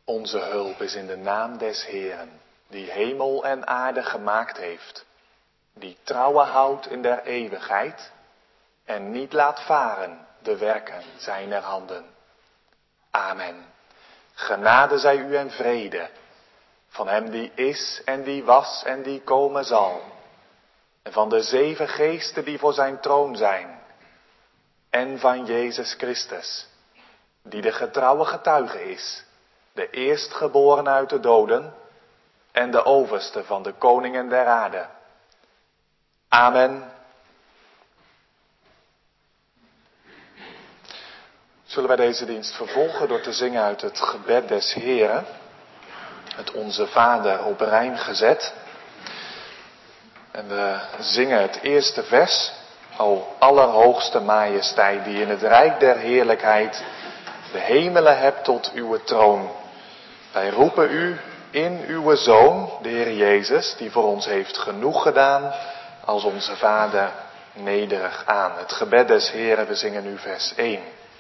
Onze hulp is in de naam des Heeren, die hemel en aarde gemaakt heeft, die trouwen houdt in der eeuwigheid en niet laat varen de werken zijner handen. Amen. Genade zij u en vrede, van hem die is en die was en die komen zal, en van de 7 geesten die voor zijn troon zijn, en van Jezus Christus, die de getrouwe getuige is, de eerstgeboren uit de doden en de overste van de koningen der aarde. Amen. Zullen wij deze dienst vervolgen door te zingen uit het gebed des Heeren, het Onze Vader op rijm gezet. En we zingen het eerste vers. O allerhoogste majesteit, die in het rijk der heerlijkheid de hemelen hebt tot uw troon. Wij roepen u in uw Zoon, de Heer Jezus, die voor ons heeft genoeg gedaan, als onze Vader nederig aan. Het gebed des Heeren, we zingen nu vers 1.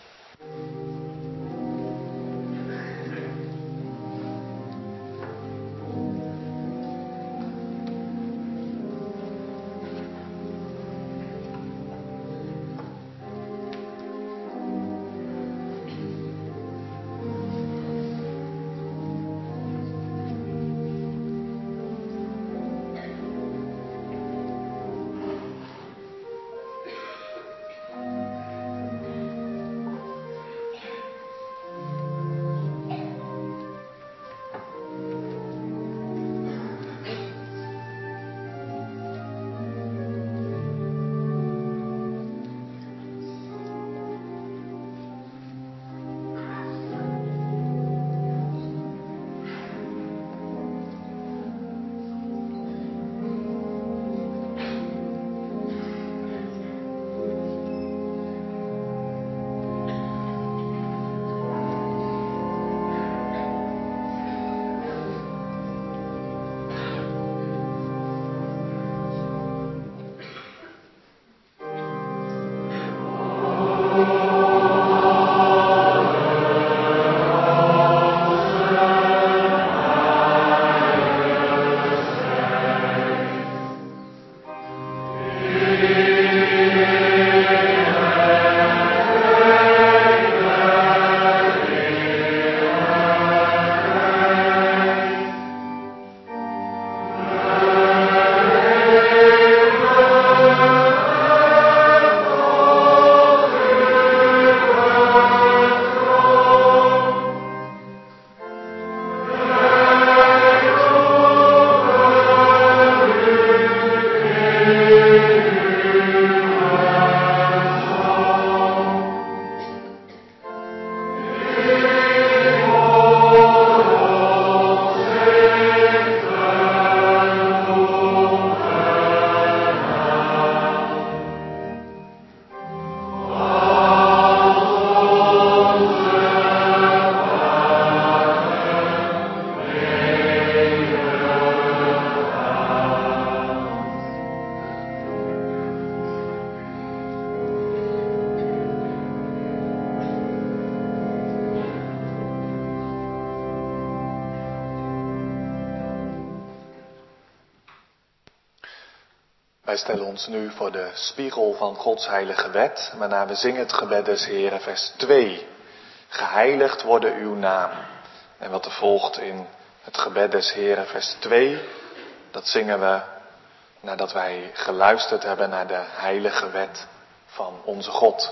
Wij stellen ons nu voor de spiegel van Gods heilige wet, waarna we zingen het gebed des Heren, vers 2. Geheiligd worden uw naam. En wat er volgt in het gebed des Heren, vers 2, dat zingen we nadat wij geluisterd hebben naar de heilige wet van onze God.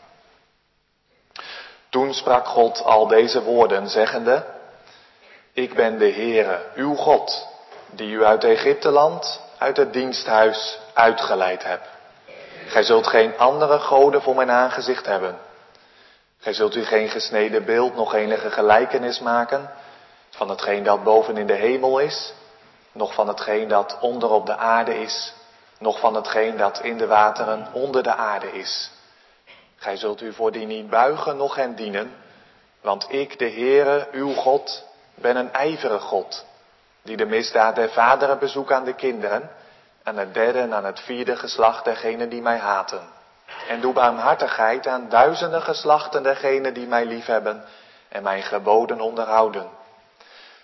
Toen sprak God al deze woorden, zeggende: Ik ben de Heere, uw God, die u uit Egypteland, uit het diensthuis uitgeleid heb. Gij zult geen andere goden voor mijn aangezicht hebben. Gij zult u geen gesneden beeld, nog enige gelijkenis maken van hetgeen dat boven in de hemel is, noch van hetgeen dat onder op de aarde is, noch van hetgeen dat in de wateren onder de aarde is. Gij zult u voor die niet buigen, noch hen dienen, want ik, de Heere, uw God, ben een ijverig God, die de misdaad der vaderen bezoekt aan de kinderen, aan het 3e en aan het 4e geslacht dergenen die mij haten. En doe barmhartigheid aan duizenden geslachten dergenen die mij liefhebben en mijn geboden onderhouden.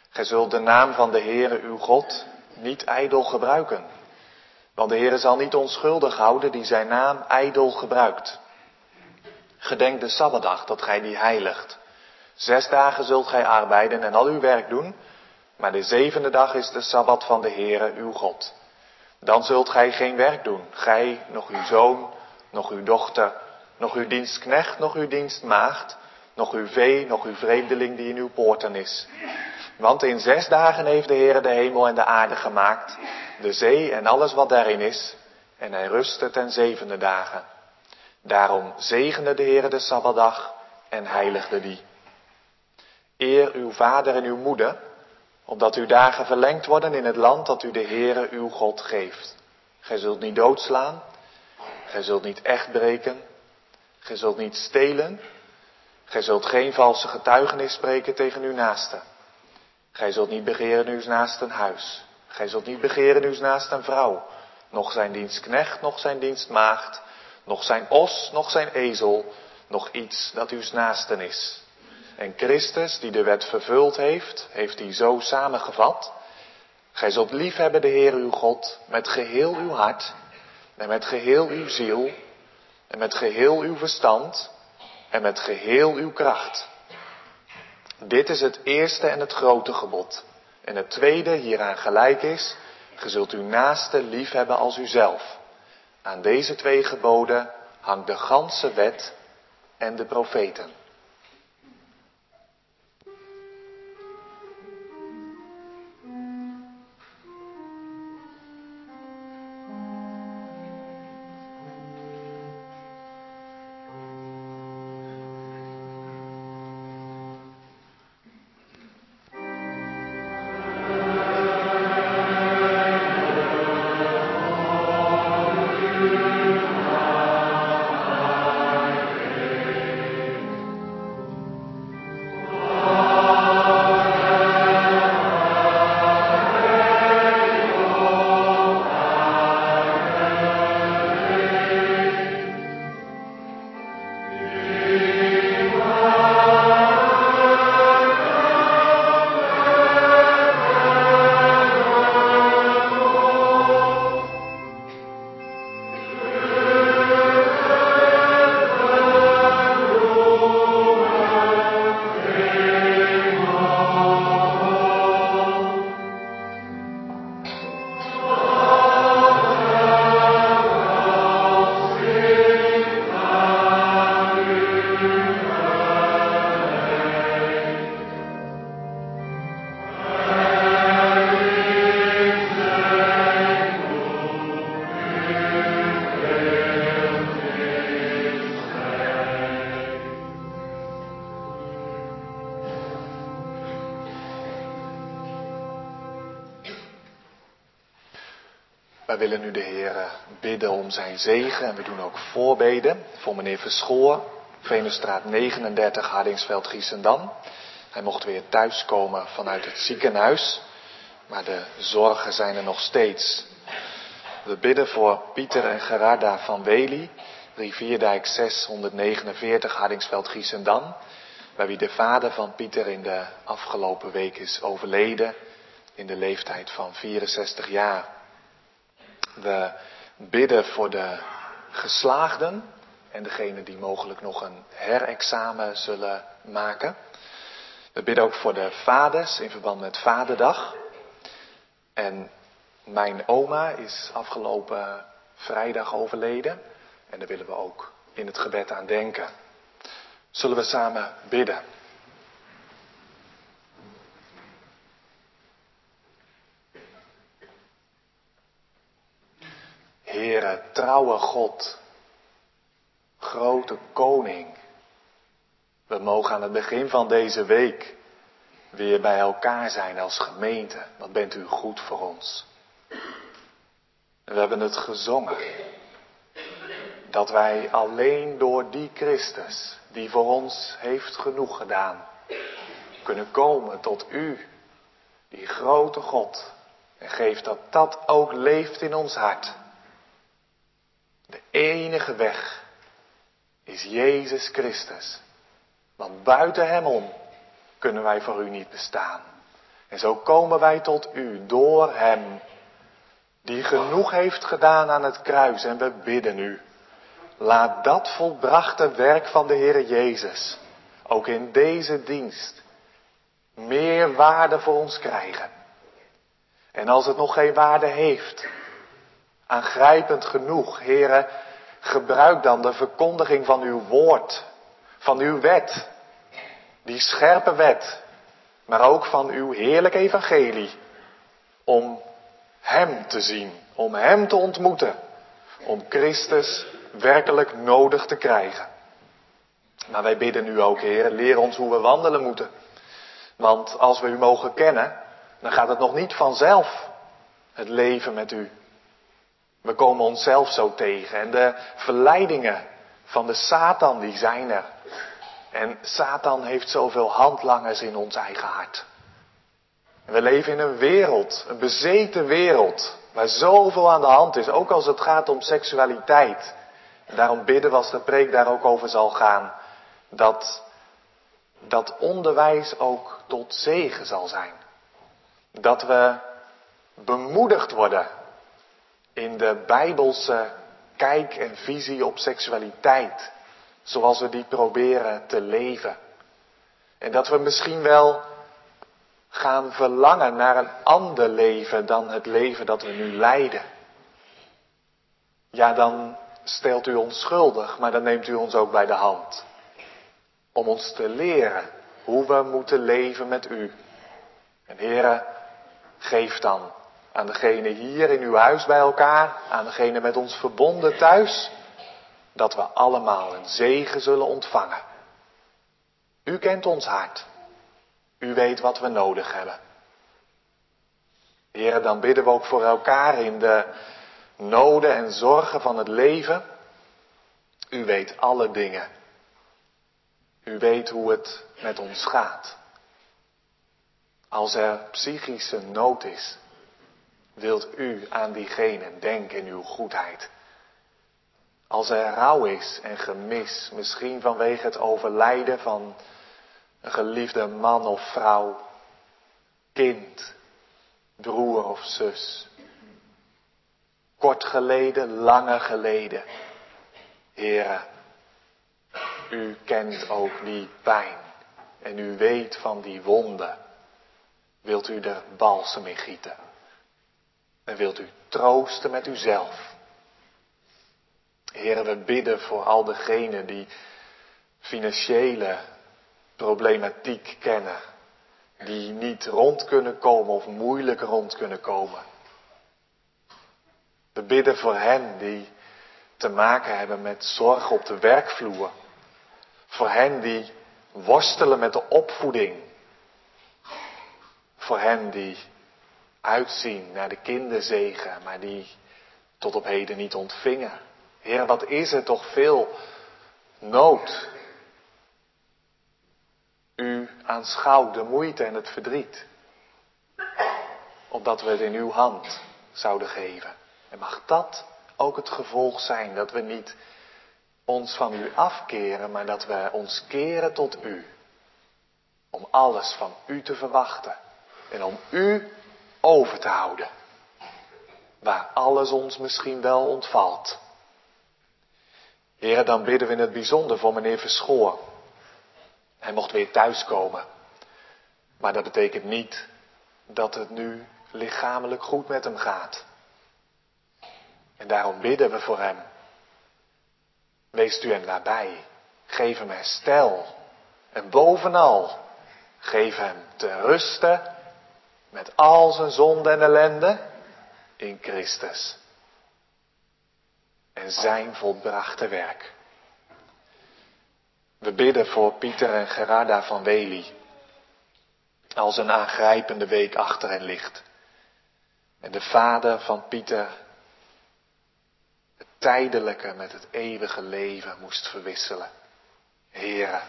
Gij zult de naam van de Heere uw God niet ijdel gebruiken. Want de Heere zal niet onschuldig houden die zijn naam ijdel gebruikt. Gedenk de Sabbatdag, dat gij die heiligt. 6 dagen zult gij arbeiden en al uw werk doen, maar de 7e dag is de Sabbat van de Heere uw God. Dan zult gij geen werk doen, gij, nog uw zoon, nog uw dochter, nog uw dienstknecht, nog uw dienstmaagd, nog uw vee, nog uw vreemdeling die in uw poorten is. Want in 6 dagen heeft de Heere de hemel en de aarde gemaakt, de zee en alles wat daarin is, en hij rustte ten 7e dagen. Daarom zegende de Heere de Sabbatdag en heiligde die. Eer uw vader en uw moeder, opdat uw dagen verlengd worden in het land dat u de Heere uw God geeft. Gij zult niet doodslaan, gij zult niet echt breken, gij zult niet stelen, gij zult geen valse getuigenis spreken tegen uw naaste. Gij zult niet begeren uws naasten huis, gij zult niet begeren uws naasten vrouw, noch zijn dienstknecht, noch zijn dienstmaagd, noch zijn os, noch zijn ezel, noch iets dat uws naasten is. En Christus, die de wet vervuld heeft, heeft die zo samengevat. Gij zult liefhebben de Heer uw God met geheel uw hart, en met geheel uw ziel, en met geheel uw verstand, en met geheel uw kracht. Dit is het eerste en het grote gebod. En het tweede hieraan gelijk is, gij zult uw naaste liefhebben als uzelf. Aan deze 2 geboden hangt de ganse wet en de profeten. Wij willen nu de Heer bidden om zijn zegen en we doen ook voorbeden voor meneer Verschoor, Venusstraat 39, Hardingsveld, Giessendam. Hij mocht weer thuiskomen vanuit het ziekenhuis, maar de zorgen zijn er nog steeds. We bidden voor Pieter en Gerarda van Wely, Rivierdijk 649, Hardingsveld, Giessendam, bij wie de vader van Pieter in de afgelopen week is overleden in de leeftijd van 64 jaar. We bidden voor de geslaagden en degenen die mogelijk nog een herexamen zullen maken. We bidden ook voor de vaders in verband met Vaderdag. En mijn oma is afgelopen vrijdag overleden en daar willen we ook in het gebed aan denken. Zullen we samen bidden? Heere, trouwe God, grote koning, we mogen aan het begin van deze week weer bij elkaar zijn als gemeente. Wat bent u goed voor ons. En we hebben het gezongen, dat wij alleen door die Christus, die voor ons heeft genoeg gedaan, kunnen komen tot u, die grote God. En geef dat dat ook leeft in ons hart. De enige weg is Jezus Christus. Want buiten hem om kunnen wij voor u niet bestaan. En zo komen wij tot u door hem, die genoeg heeft gedaan aan het kruis. En we bidden u, laat dat volbrachte werk van de Heere Jezus ook in deze dienst meer waarde voor ons krijgen. En als het nog geen waarde heeft, aangrijpend genoeg, Heere, gebruik dan de verkondiging van uw woord, van uw wet, die scherpe wet, maar ook van uw heerlijk evangelie, om hem te zien, om hem te ontmoeten, om Christus werkelijk nodig te krijgen. Maar wij bidden u ook, Heer, leer ons hoe we wandelen moeten. Want als we u mogen kennen, dan gaat het nog niet vanzelf, het leven met u. We komen onszelf zo tegen en de verleidingen van de Satan, die zijn er. En Satan heeft zoveel handlangers in ons eigen hart. En we leven in een wereld, een bezeten wereld, waar zoveel aan de hand is, ook als het gaat om seksualiteit. En daarom bidden we, als de preek daar ook over zal gaan, dat onderwijs ook tot zegen zal zijn. Dat we bemoedigd worden in de Bijbelse kijk en visie op seksualiteit, zoals we die proberen te leven. En dat we misschien wel gaan verlangen naar een ander leven dan het leven dat we nu leiden. Ja, dan stelt u ons schuldig, maar dan neemt u ons ook bij de hand. Om ons te leren hoe we moeten leven met u. En Heere, geef dan aan degene hier in uw huis bij elkaar, aan degene met ons verbonden thuis, dat we allemaal een zegen zullen ontvangen. U kent ons hart. U weet wat we nodig hebben. Heere, dan bidden we ook voor elkaar in de noden en zorgen van het leven. U weet alle dingen. U weet hoe het met ons gaat. Als er psychische nood is, wilt u aan diegene denken in uw goedheid. Als er rouw is en gemis, misschien vanwege het overlijden van een geliefde man of vrouw, kind, broer of zus. Kort geleden, lange geleden. Heere, u kent ook die pijn en u weet van die wonden. Wilt u er balsem in gieten? En wilt u troosten met uzelf? Heere, we bidden voor al degenen die financiële problematiek kennen. Die niet rond kunnen komen of moeilijk rond kunnen komen. We bidden voor hen die te maken hebben met zorg op de werkvloer. Voor hen die worstelen met de opvoeding. Voor hen die uitzien naar de kinderzegen, maar die tot op heden niet ontvingen. Heer, wat is er toch veel nood. U aanschouwt de moeite en het verdriet. Opdat we het in uw hand zouden geven. En mag dat ook het gevolg zijn, dat we niet ons van u afkeren, maar dat we ons keren tot u. Om alles van u te verwachten. En om u over te houden. Waar alles ons misschien wel ontvalt. Heren, dan bidden we in het bijzonder voor meneer Verschoor. Hij mocht weer thuiskomen. Maar dat betekent niet dat het nu lichamelijk goed met hem gaat. En daarom bidden we voor hem. Wees u hem nabij. Geef hem herstel. En bovenal, geef hem te rusten met al zijn zonde en ellende in Christus. En zijn volbrachte werk. We bidden voor Pieter en Gerarda van Wely. Als een aangrijpende week achter hen ligt. En de vader van Pieter het tijdelijke met het eeuwige leven moest verwisselen. Heere,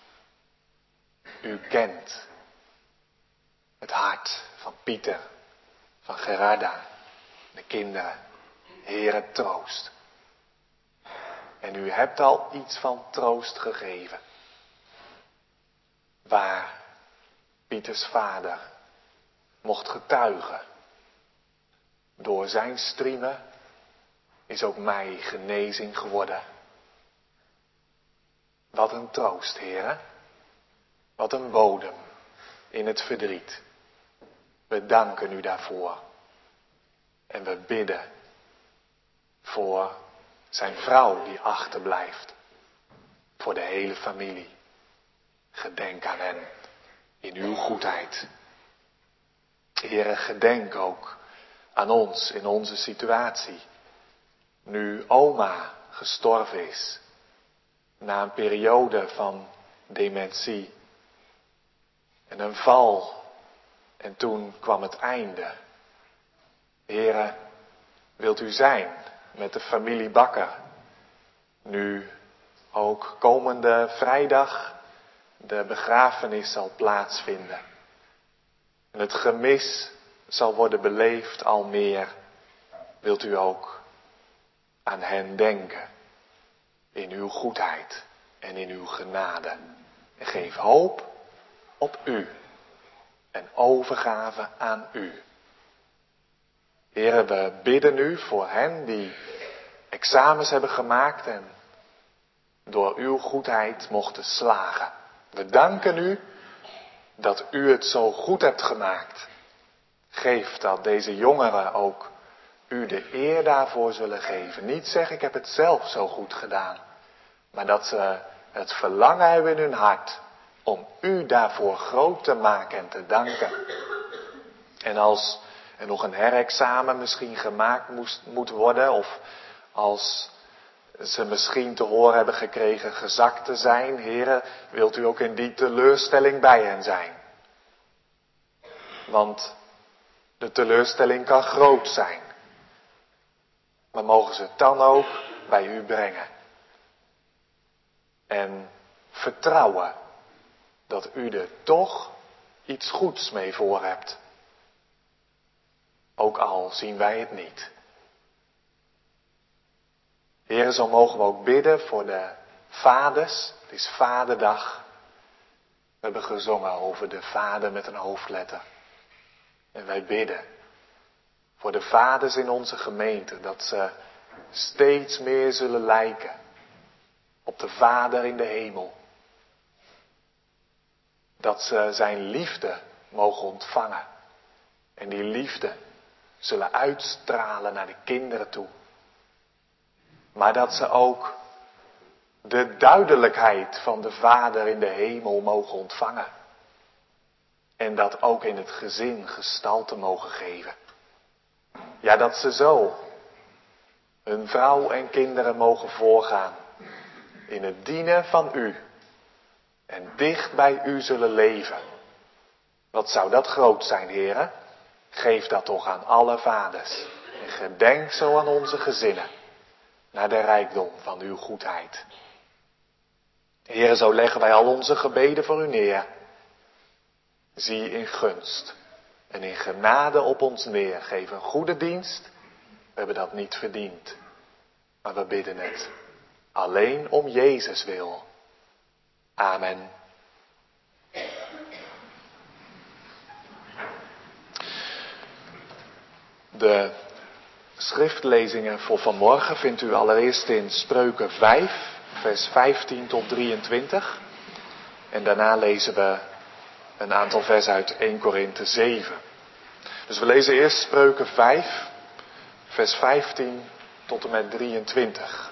u kent het hart van Pieter, van Gerarda, de kinderen. Heere, troost. En u hebt al iets van troost gegeven. Waar Pieters vader mocht getuigen. Door zijn striemen is ook mij genezing geworden. Wat een troost, Heere. Wat een bodem in het verdriet. We danken u daarvoor. En we bidden voor zijn vrouw die achterblijft. Voor de hele familie. Gedenk aan hen in uw goedheid. Heere, gedenk ook aan ons in onze situatie. Nu oma gestorven is. Na een periode van dementie. En een val. En toen kwam het einde. Heere, wilt u zijn met de familie Bakker. Nu ook komende vrijdag de begrafenis zal plaatsvinden. En het gemis zal worden beleefd al meer. Wilt u ook aan hen denken. In uw goedheid en in uw genade. En geef hoop op u. En overgave aan u. Heere, we bidden u voor hen die examens hebben gemaakt en door uw goedheid mochten slagen. We danken u dat u het zo goed hebt gemaakt. Geef dat deze jongeren ook u de eer daarvoor zullen geven. Niet zeggen, ik heb het zelf zo goed gedaan. Maar dat ze het verlangen hebben in hun hart om u daarvoor groot te maken en te danken. En als er nog een herexamen misschien gemaakt moet worden, of als ze misschien te horen hebben gekregen gezakt te zijn, Heere, wilt u ook in die teleurstelling bij hen zijn. Want de teleurstelling kan groot zijn. Maar mogen ze het dan ook bij u brengen. En vertrouwen dat u er toch iets goeds mee voor hebt. Ook al zien wij het niet. Heere, zo mogen we ook bidden voor de vaders. Het is Vaderdag. We hebben gezongen over de vader met een hoofdletter. En wij bidden voor de vaders in onze gemeente. Dat ze steeds meer zullen lijken op de Vader in de hemel. Dat ze zijn liefde mogen ontvangen. En die liefde zullen uitstralen naar de kinderen toe. Maar dat ze ook de duidelijkheid van de Vader in de hemel mogen ontvangen. En dat ook in het gezin gestalte mogen geven. Ja, dat ze zo hun vrouw en kinderen mogen voorgaan. In het dienen van u. En dicht bij u zullen leven. Wat zou dat groot zijn, Heere? Geef dat toch aan alle vaders. En gedenk zo aan onze gezinnen. Naar de rijkdom van uw goedheid. Heere, zo leggen wij al onze gebeden voor u neer. Zie in gunst en in genade op ons neer. Geef een goede dienst. We hebben dat niet verdiend. Maar we bidden het. Alleen om Jezus wil. Amen. De schriftlezingen voor vanmorgen vindt u allereerst in Spreuken 5, vers 15 tot 23. En daarna lezen we een aantal versen uit 1 Korinthe 7. Dus we lezen eerst Spreuken 5, vers 15 tot en met 23.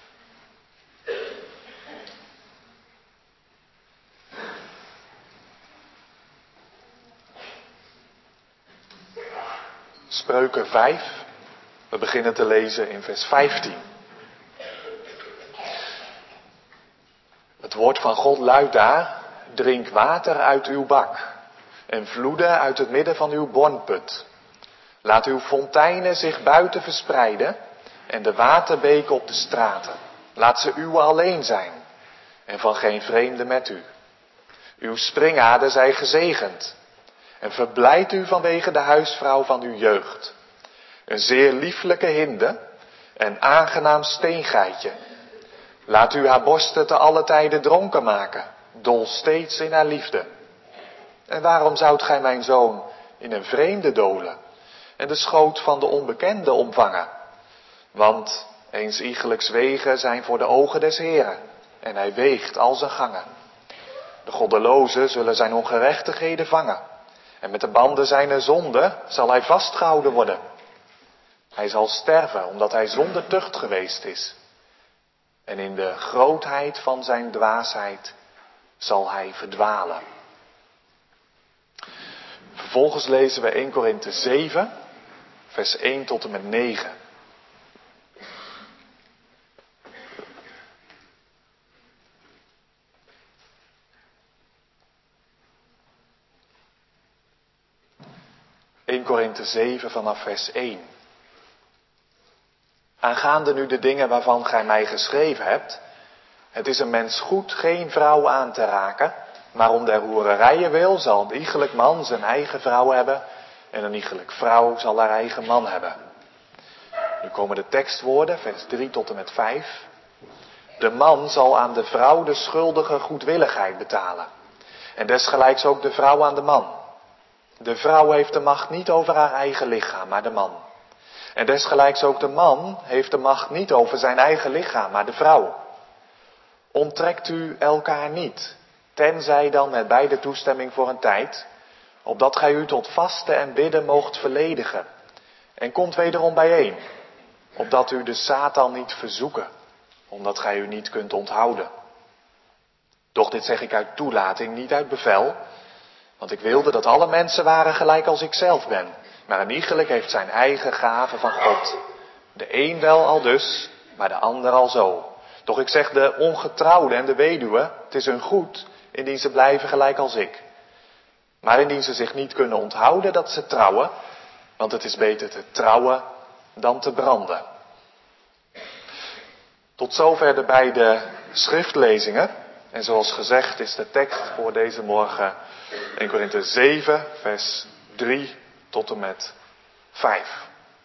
Spreuken 5, we beginnen te lezen in vers 15. Het woord van God luidt daar: drink water uit uw bak en vloeden uit het midden van uw bronput. Laat uw fonteinen zich buiten verspreiden en de waterbeken op de straten. Laat ze uw alleen zijn en van geen vreemde met u. Uw springaarden zij gezegend en verblijd u vanwege de huisvrouw van uw jeugd. Een zeer lieflijke hinde en aangenaam steengeitje. Laat u haar borsten te alle tijden dronken maken, dol steeds in haar liefde. En waarom zoudt gij, mijn zoon, in een vreemde dolen en de schoot van de onbekende omvangen. Want eens iegelijks wegen zijn voor de ogen des Heren en hij weegt al zijn gangen. De goddelozen zullen zijn ongerechtigheden vangen en met de banden zijner zonde zal hij vastgehouden worden. Hij zal sterven omdat hij zonder tucht geweest is. En in de grootheid van zijn dwaasheid zal hij verdwalen. Vervolgens lezen we 1 Korinthe 7, vers 1 tot en met 9. Korinthe 7 vanaf vers 1. Aangaande nu de dingen waarvan gij mij geschreven hebt, het is een mens goed geen vrouw aan te raken, maar om der hoererijen wil zal een iegelijk man zijn eigen vrouw hebben en een iegelijk vrouw zal haar eigen man hebben. Nu komen de tekstwoorden, vers 3 tot en met 5. De man zal aan de vrouw de schuldige goedwilligheid betalen en desgelijks ook de vrouw aan de man. De vrouw heeft de macht niet over haar eigen lichaam, maar de man. En desgelijks ook de man heeft de macht niet over zijn eigen lichaam, maar de vrouw. Onttrekt u elkaar niet, tenzij dan met beide toestemming voor een tijd, opdat gij u tot vasten en bidden moogt verledigen. En komt wederom bijeen, opdat u de Satan niet verzoeken, omdat gij u niet kunt onthouden. Doch dit zeg ik uit toelating, niet uit bevel, want ik wilde dat alle mensen waren gelijk als ik zelf ben. Maar een iegelijk heeft zijn eigen gave van God. De een wel al dus, maar de ander al zo. Doch ik zeg de ongetrouwde en de weduwe, het is hun goed, indien ze blijven gelijk als ik. Maar indien ze zich niet kunnen onthouden dat ze trouwen, want het is beter te trouwen dan te branden. Tot zover de beide schriftlezingen. En zoals gezegd is de tekst voor deze morgen 1 Korinthe 7, vers 3 tot en met 5.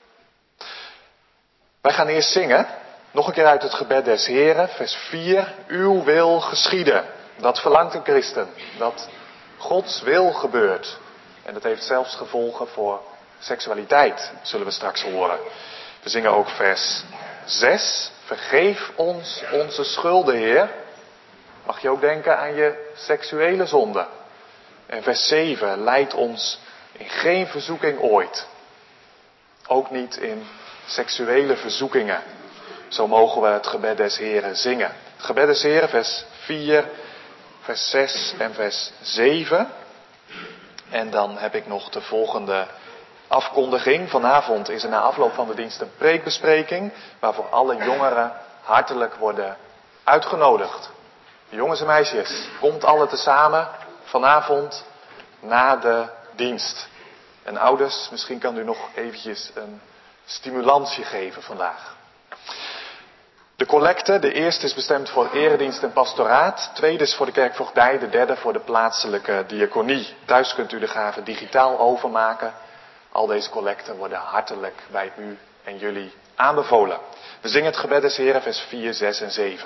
Wij gaan eerst zingen, nog een keer uit het gebed des Heren, vers 4. Uw wil geschieden. Dat verlangt een christen, dat Gods wil gebeurt. En dat heeft zelfs gevolgen voor seksualiteit, zullen we straks horen. We zingen ook vers 6. Vergeef ons onze schulden, Heer. Mag je ook denken aan je seksuele zonde. En vers 7. Leid ons in geen verzoeking ooit. Ook niet in seksuele verzoekingen. Zo mogen we het gebed des Heren zingen. Het gebed des Heren, vers 4, vers 6 en vers 7. En dan heb ik nog de volgende afkondiging. Vanavond is er na afloop van de dienst een preekbespreking, waarvoor alle jongeren hartelijk worden uitgenodigd. Jongens en meisjes, komt alle tezamen vanavond na de dienst. En ouders, misschien kan u nog eventjes een stimulansje geven vandaag. De collecte, de eerste is bestemd voor eredienst en pastoraat. Tweede is voor de kerkvoogdij, de derde voor de plaatselijke diaconie. Thuis kunt u de gave digitaal overmaken. Al deze collecten worden hartelijk bij u en jullie aanbevolen. We zingen het gebed des Heren, vers 4, 6 en 7.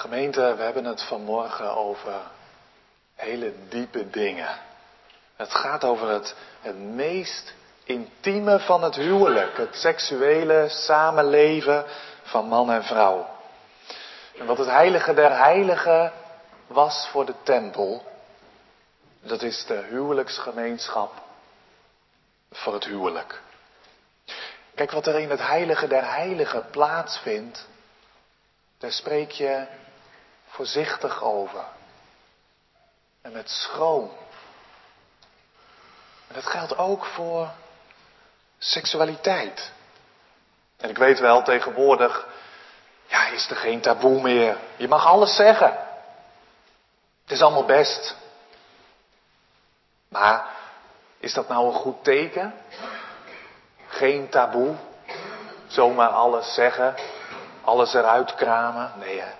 Gemeente, we hebben het vanmorgen over hele diepe dingen. Het gaat over het meest intieme van het huwelijk. Het seksuele samenleven van man en vrouw. En wat het heilige der heiligen was voor de tempel, dat is de huwelijksgemeenschap voor het huwelijk. Kijk, wat er in het heilige der heiligen plaatsvindt, daar spreek je voorzichtig over. En met schroom. En dat geldt ook voor seksualiteit. En ik weet wel, tegenwoordig is er geen taboe meer. Je mag alles zeggen. Het is allemaal best. Maar is dat nou een goed teken? Geen taboe. Zomaar alles zeggen. Alles eruit kramen. Nee, hè.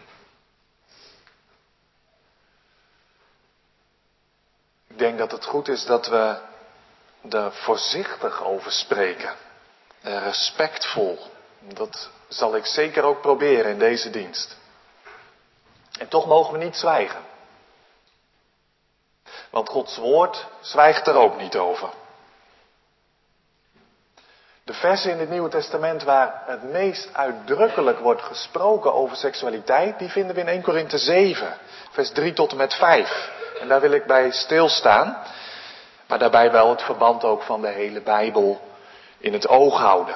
Ik denk dat het goed is dat we er voorzichtig over spreken. Respectvol. Dat zal ik zeker ook proberen in deze dienst. En toch mogen we niet zwijgen. Want Gods woord zwijgt er ook niet over. De versen in het Nieuwe Testament waar het meest uitdrukkelijk wordt gesproken over seksualiteit, die vinden we in 1 Korinthe 7, vers 3 tot en met 5. En daar wil ik bij stilstaan, maar daarbij wel het verband ook van de hele Bijbel in het oog houden.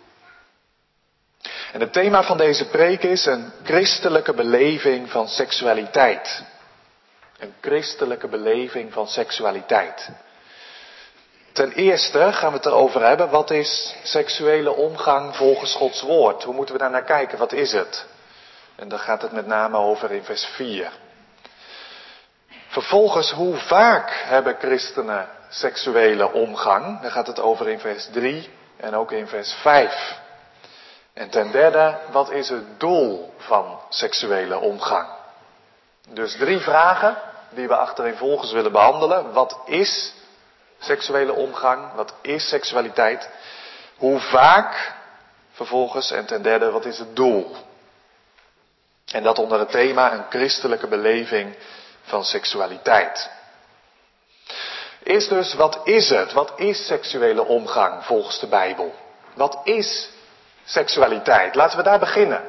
En het thema van deze preek is een christelijke beleving van seksualiteit. Een christelijke beleving van seksualiteit. Ten eerste gaan we het erover hebben, wat is seksuele omgang volgens Gods woord? Hoe moeten we daar naar kijken? Wat is het? En daar gaat het met name over in vers 4. Vervolgens, hoe vaak hebben christenen seksuele omgang? Daar gaat het over in vers 3 en ook in vers 5. En ten derde, wat is het doel van seksuele omgang? Dus 3 vragen die we achtereenvolgens willen behandelen. Wat is seksuele omgang? Wat is seksualiteit? Hoe vaak? Vervolgens, en ten derde, wat is het doel? En dat onder het thema een christelijke beleving van seksualiteit. Eerst dus, wat is het? Wat is seksuele omgang volgens de Bijbel? Wat is seksualiteit? Laten we daar beginnen.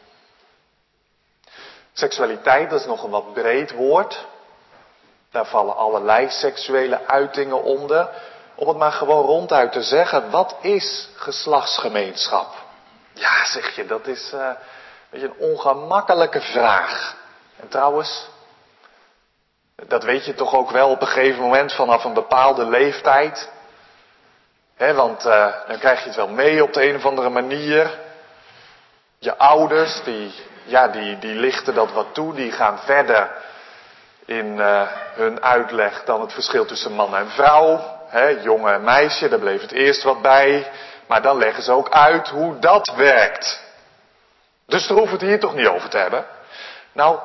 Seksualiteit, dat is nog een wat breed woord. Daar vallen allerlei seksuele uitingen onder. Om het maar gewoon ronduit te zeggen, wat is geslachtsgemeenschap? Ja, zeg je, dat is een ongemakkelijke vraag. En trouwens, dat weet je toch ook wel op een gegeven moment vanaf een bepaalde leeftijd. Want dan krijg je het wel mee op de een of andere manier. Je ouders, die lichten dat wat toe, die gaan verder in hun uitleg dan het verschil tussen man en vrouw. Jongen en meisje, daar bleef het eerst wat bij. Maar dan leggen ze ook uit hoe dat werkt. Dus daar hoeven we het hier toch niet over te hebben. Nou,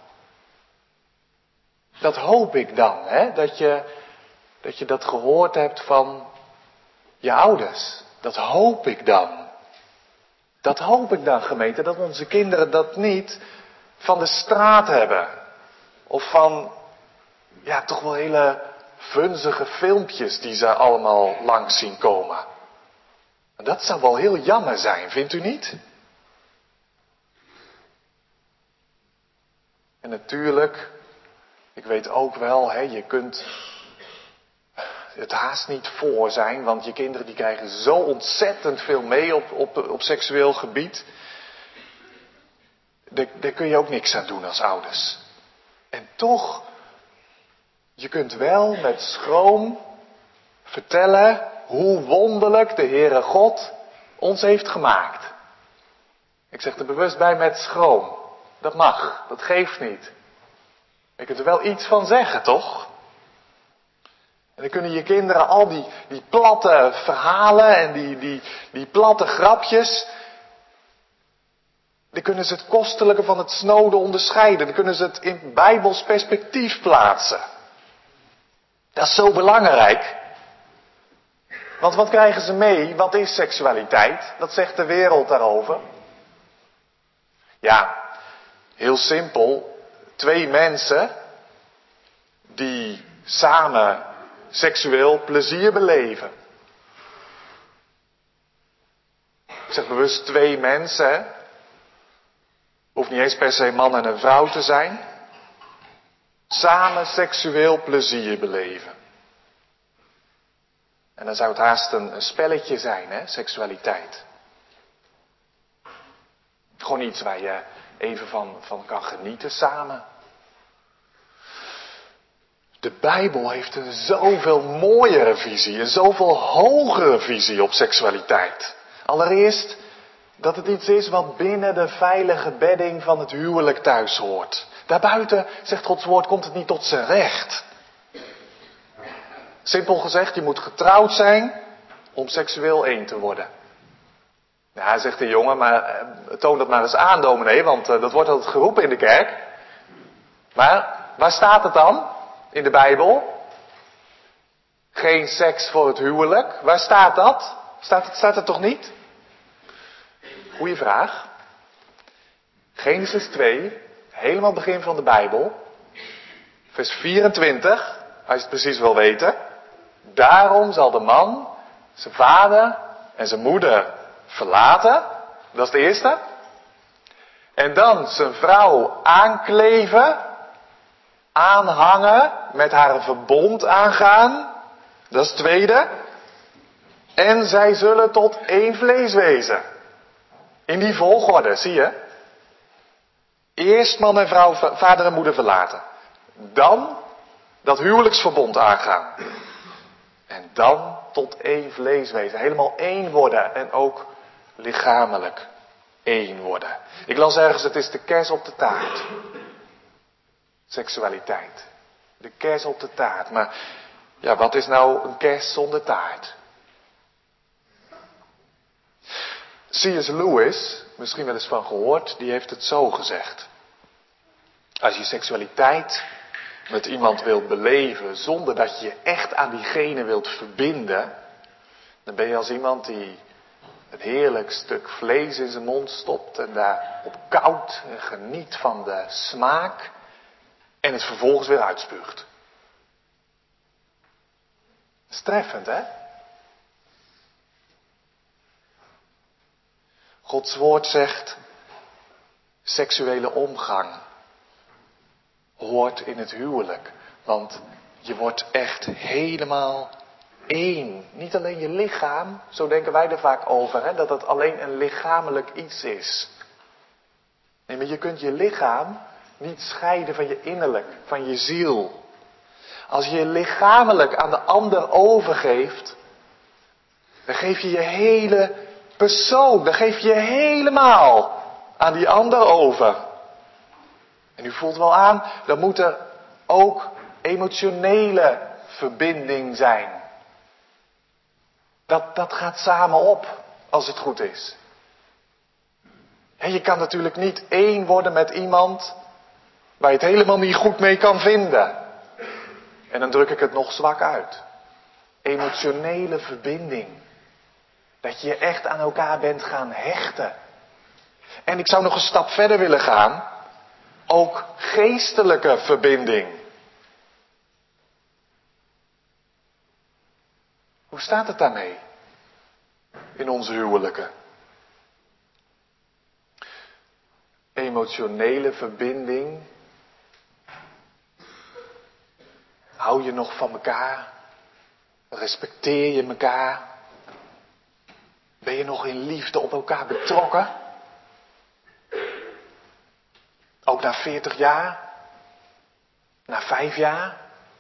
dat hoop ik dan, dat je dat gehoord hebt van je ouders. Dat hoop ik dan. Dat hoop ik dan, gemeente, dat onze kinderen dat niet van de straat hebben. Of van, toch wel hele vunzige filmpjes die ze allemaal langs zien komen. En dat zou wel heel jammer zijn, vindt u niet? En natuurlijk, ik weet ook wel, je kunt het haast niet voor zijn, want je kinderen die krijgen zo ontzettend veel mee op seksueel gebied. Daar kun je ook niks aan doen als ouders. En toch, je kunt wel met schroom vertellen hoe wonderlijk de Heere God ons heeft gemaakt. Ik zeg er bewust bij met schroom. Dat mag, dat geeft niet. Je kunt er wel iets van zeggen, toch? En dan kunnen je kinderen al die platte verhalen en die platte grapjes, dan kunnen ze het kostelijke van het snode onderscheiden. Dan kunnen ze het in Bijbels perspectief plaatsen. Dat is zo belangrijk. Want wat krijgen ze mee? Wat is seksualiteit? Wat zegt de wereld daarover? Ja, Heel simpel, twee mensen die samen seksueel plezier beleven. Ik zeg bewust twee mensen, hè? Hoeft niet eens per se een man en een vrouw te zijn. Samen seksueel plezier beleven. En dan zou het haast een spelletje zijn, hè, seksualiteit. Gewoon iets waar je even van kan genieten samen. De Bijbel heeft een zoveel mooiere visie, een zoveel hogere visie op seksualiteit. Allereerst dat het iets is wat binnen de veilige bedding van het huwelijk thuis hoort. Daarbuiten, zegt Gods woord, komt het niet tot zijn recht. Simpel gezegd, je moet getrouwd zijn om seksueel één te worden. Ja, zegt de jongen, maar toon dat maar eens aan, dominee, want dat wordt altijd geroepen in de kerk. Maar waar staat het dan in de Bijbel? Geen seks voor het huwelijk. Waar staat dat? Staat het toch niet? Goeie vraag. Genesis 2, helemaal begin van de Bijbel. Vers 24, als je het precies wil weten. Daarom zal de man zijn vader en zijn moeder verlaten. Dat is de eerste. En dan zijn vrouw aankleven, aanhangen, met haar een verbond aangaan. Dat is het tweede. En zij zullen tot één vlees wezen. In die volgorde, zie je. Eerst man en vrouw, vader en moeder verlaten. Dan dat huwelijksverbond aangaan. En dan tot één vlees wezen. Helemaal één worden. En ook lichamelijk één worden. Ik las ergens, het is de kers op de taart. Seksualiteit. De kers op de taart. Maar ja, wat is nou een kers zonder taart? C.S. Lewis, misschien wel eens van gehoord, die heeft het zo gezegd. Als je seksualiteit met iemand wilt beleven zonder dat je je echt aan diegene wilt verbinden, dan ben je als iemand die een heerlijk stuk vlees in zijn mond stopt en daarop koudt en geniet van de smaak en het vervolgens weer uitspuugt. Dat is treffend, hè? Gods woord zegt, seksuele omgang hoort in het huwelijk. Want je wordt echt helemaal één. Niet alleen je lichaam, zo denken wij er vaak over, hè, dat het alleen een lichamelijk iets is. Nee, maar je kunt je lichaam niet scheiden van je innerlijk, van je ziel. Als je je lichamelijk aan de ander overgeeft, dan geef je je hele persoon, dan geef je je helemaal aan die ander over. En u voelt wel aan, dan moet er ook emotionele verbinding zijn. Dat gaat samen op, als het goed is. En je kan natuurlijk niet één worden met iemand waar je het helemaal niet goed mee kan vinden. En dan druk ik het nog zwak uit. Emotionele verbinding. Dat je je echt aan elkaar bent gaan hechten. En ik zou nog een stap verder willen gaan. Ook geestelijke verbinding. Hoe staat het daarmee? In onze huwelijken. Emotionele verbinding. Hou je nog van elkaar? Respecteer je elkaar? Ben je nog in liefde op elkaar betrokken? Ook na 40 jaar? Na 5 jaar?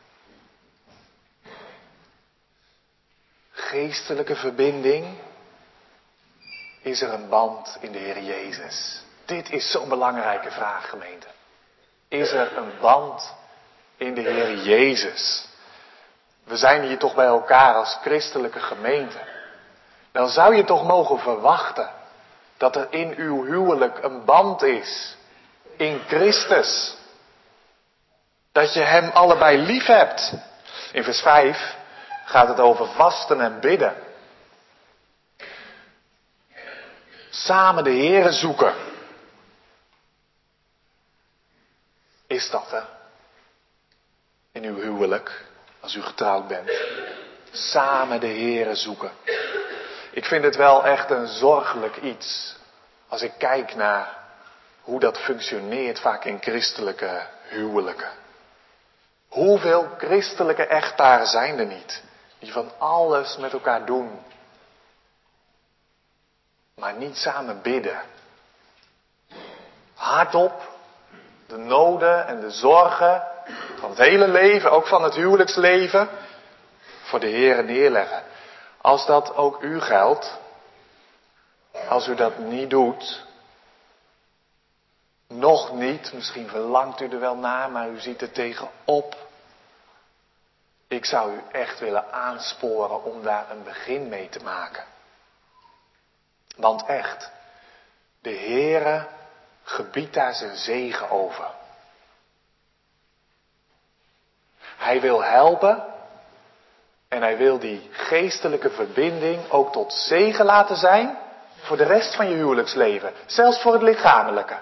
Geestelijke verbinding? Is er een band in de Heer Jezus? Dit is zo'n belangrijke vraag, gemeente. Is er een band in de Heer Jezus? We zijn hier toch bij elkaar als christelijke gemeente. Dan zou je toch mogen verwachten dat er in uw huwelijk een band is. In Christus. Dat je hem allebei lief hebt. In vers 5 gaat het over vasten en bidden. Samen de Here zoeken. is dat, hè? In uw huwelijk, als u getrouwd bent. Samen de Heere zoeken. Ik vind het wel echt een zorgelijk iets. Als ik kijk naar hoe dat functioneert vaak in christelijke huwelijken. Hoeveel christelijke echtparen zijn er niet? Die van alles met elkaar doen. Maar niet samen bidden. Hardop de noden en de zorgen van het hele leven, ook van het huwelijksleven, voor de Heere neerleggen. Als dat ook u geldt, als u dat niet doet, nog niet, misschien verlangt u er wel naar, maar u ziet er tegenop. Ik zou u echt willen aansporen om daar een begin mee te maken. Want echt, de Heere gebiedt daar zijn zegen over. Hij wil helpen en hij wil die geestelijke verbinding ook tot zegen laten zijn voor de rest van je huwelijksleven. Zelfs voor het lichamelijke.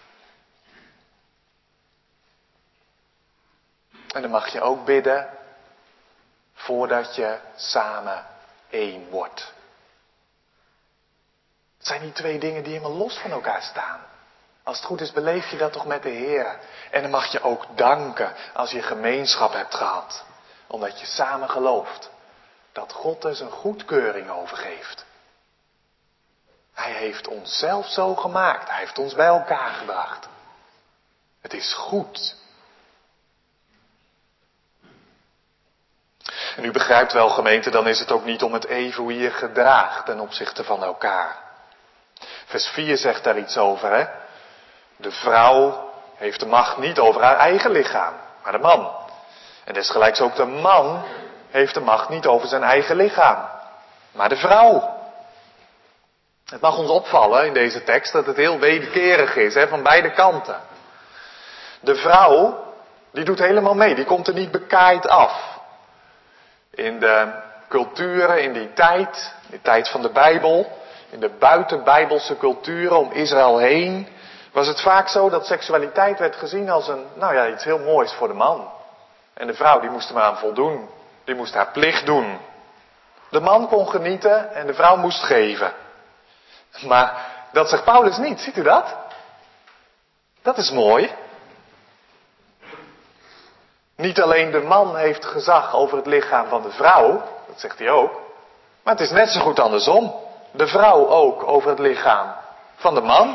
En dan mag je ook bidden voordat je samen één wordt. Het zijn die twee dingen die helemaal los van elkaar staan. Als het goed is, beleef je dat toch met de Heer. En dan mag je ook danken als je gemeenschap hebt gehad. Omdat je samen gelooft dat God er zijn goedkeuring over geeft. Hij heeft ons zelf zo gemaakt. Hij heeft ons bij elkaar gebracht. Het is goed. En u begrijpt wel, gemeente, dan is het ook niet om het even hoe je je gedraagt ten opzichte van elkaar. Vers 4 zegt daar iets over, hè. De vrouw heeft de macht niet over haar eigen lichaam, maar de man. En desgelijks ook de man heeft de macht niet over zijn eigen lichaam, maar de vrouw. Het mag ons opvallen in deze tekst dat het heel wederkerig is, hè, van beide kanten. De vrouw, die doet helemaal mee, die komt er niet bekaaid af. In de culturen in die tijd van de Bijbel, in de buitenbijbelse culturen om Israël heen, was het vaak zo dat seksualiteit werd gezien als iets heel moois voor de man. En de vrouw die moest er maar aan voldoen. Die moest haar plicht doen. De man kon genieten en de vrouw moest geven. Maar dat zegt Paulus niet, ziet u dat? Dat is mooi. Niet alleen de man heeft gezag over het lichaam van de vrouw, dat zegt hij ook. Maar het is net zo goed andersom. De vrouw ook over het lichaam van de man.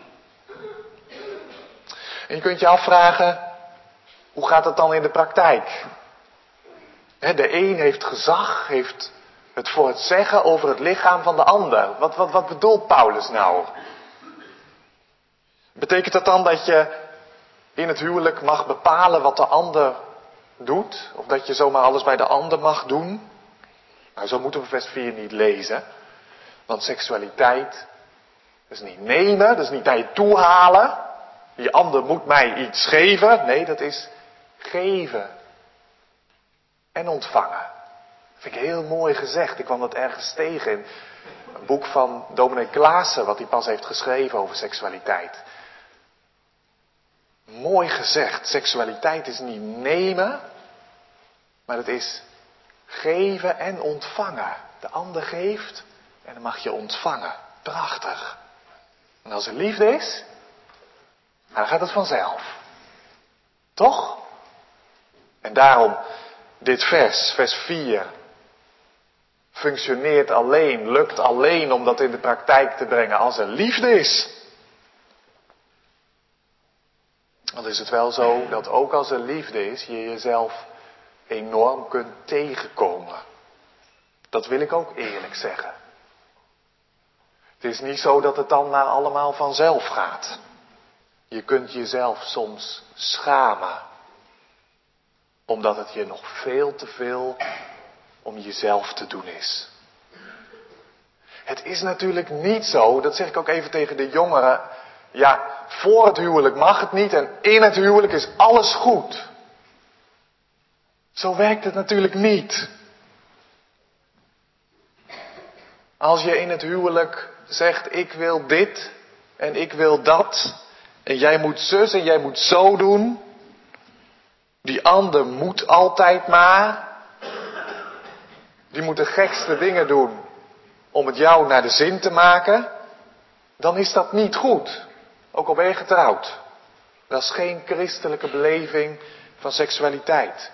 En je kunt je afvragen, hoe gaat het dan in de praktijk? De een heeft gezag, heeft het voor het zeggen over het lichaam van de ander. Wat bedoelt Paulus nou? Betekent dat dan dat je in het huwelijk mag bepalen wat de ander doet? Of dat je zomaar alles bij de ander mag doen? Nou, zo moeten we vers 4 niet lezen. Want seksualiteit, dat is niet nemen, dat is niet naar je toe halen. Die ander moet mij iets geven. Nee, dat is geven. En ontvangen. Dat vind ik heel mooi gezegd. Ik kwam dat ergens tegen in een boek van dominee Klaassen, wat hij pas heeft geschreven over seksualiteit. Mooi gezegd. Seksualiteit is niet nemen, maar het is geven en ontvangen. De ander geeft en dan mag je ontvangen. Prachtig. En als er liefde is, dan gaat het vanzelf. Toch? En daarom, dit vers 4, functioneert alleen, lukt alleen om dat in de praktijk te brengen als er liefde is. Dan is het wel zo dat ook als er liefde is, je jezelf enorm kunt tegenkomen. Dat wil ik ook eerlijk zeggen. Het is niet zo dat het dan maar allemaal vanzelf gaat. Je kunt jezelf soms schamen. Omdat het je nog veel te veel om jezelf te doen is. Het is natuurlijk niet zo, dat zeg ik ook even tegen de jongeren. Ja, voor het huwelijk mag het niet en in het huwelijk is alles goed. Zo werkt het natuurlijk niet. Als je in het huwelijk zegt, ik wil dit en ik wil dat. En jij moet zus en jij moet zo doen. Die ander moet altijd maar. Die moet de gekste dingen doen om het jou naar de zin te maken. Dan is dat niet goed. Ook al ben je getrouwd. Dat is geen christelijke beleving van seksualiteit.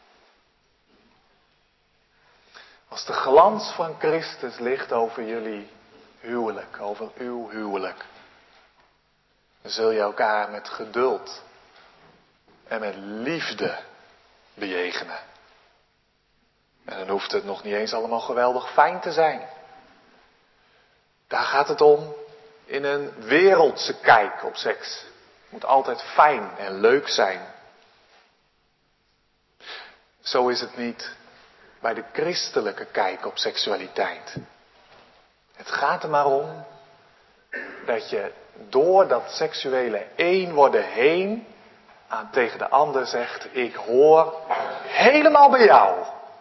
Als de glans van Christus ligt over jullie huwelijk, over uw huwelijk, dan zul je elkaar met geduld en met liefde bejegenen. En dan hoeft het nog niet eens allemaal geweldig fijn te zijn. Daar gaat het om in een wereldse kijk op seks. Het moet altijd fijn en leuk zijn. Zo is het niet bij de christelijke kijk op seksualiteit. Het gaat er maar om dat je door dat seksuele één worden heen tegen de ander zegt: ik hoor helemaal bij jou.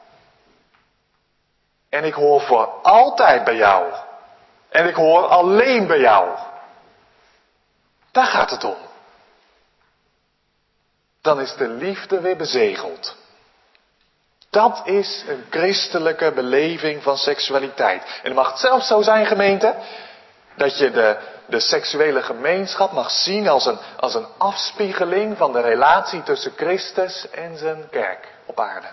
En ik hoor voor altijd bij jou. En ik hoor alleen bij jou. Daar gaat het om. Dan is de liefde weer bezegeld. Dat is een christelijke beleving van seksualiteit. En het mag zelfs zo zijn, gemeente, dat je de seksuele gemeenschap mag zien als een afspiegeling van de relatie tussen Christus en zijn kerk op aarde.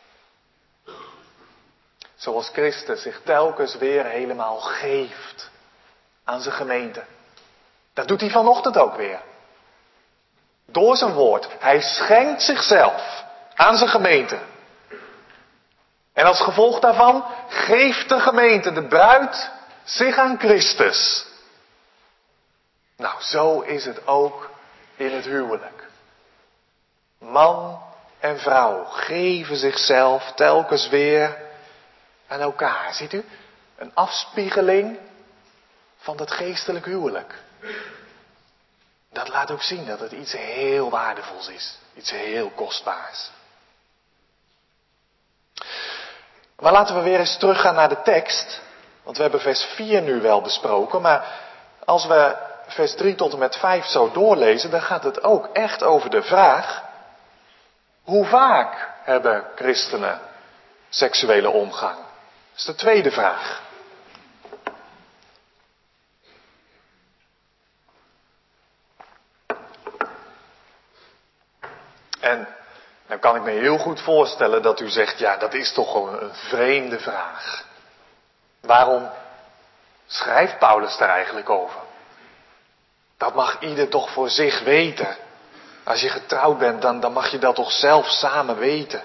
Zoals Christus zich telkens weer helemaal geeft aan zijn gemeente. Dat doet hij vanochtend ook weer. Door zijn woord. Hij schenkt zichzelf aan zijn gemeente. En als gevolg daarvan geeft de gemeente, de bruid, zich aan Christus. Nou, zo is het ook in het huwelijk. Man en vrouw geven zichzelf telkens weer aan elkaar. Ziet u? Een afspiegeling van dat geestelijk huwelijk. Dat laat ook zien dat het iets heel waardevols is. Iets heel kostbaars. Maar laten we weer eens teruggaan naar de tekst. Want we hebben vers 4 nu wel besproken. Maar als we vers 3 tot en met 5 zo doorlezen, dan gaat het ook echt over de vraag: hoe vaak hebben christenen seksuele omgang? Dat is de tweede vraag. En dan kan ik me heel goed voorstellen dat u zegt: ja, dat is toch gewoon een vreemde vraag. Waarom schrijft Paulus daar eigenlijk over? Dat mag ieder toch voor zich weten. Als je getrouwd bent, dan mag je dat toch zelf samen weten.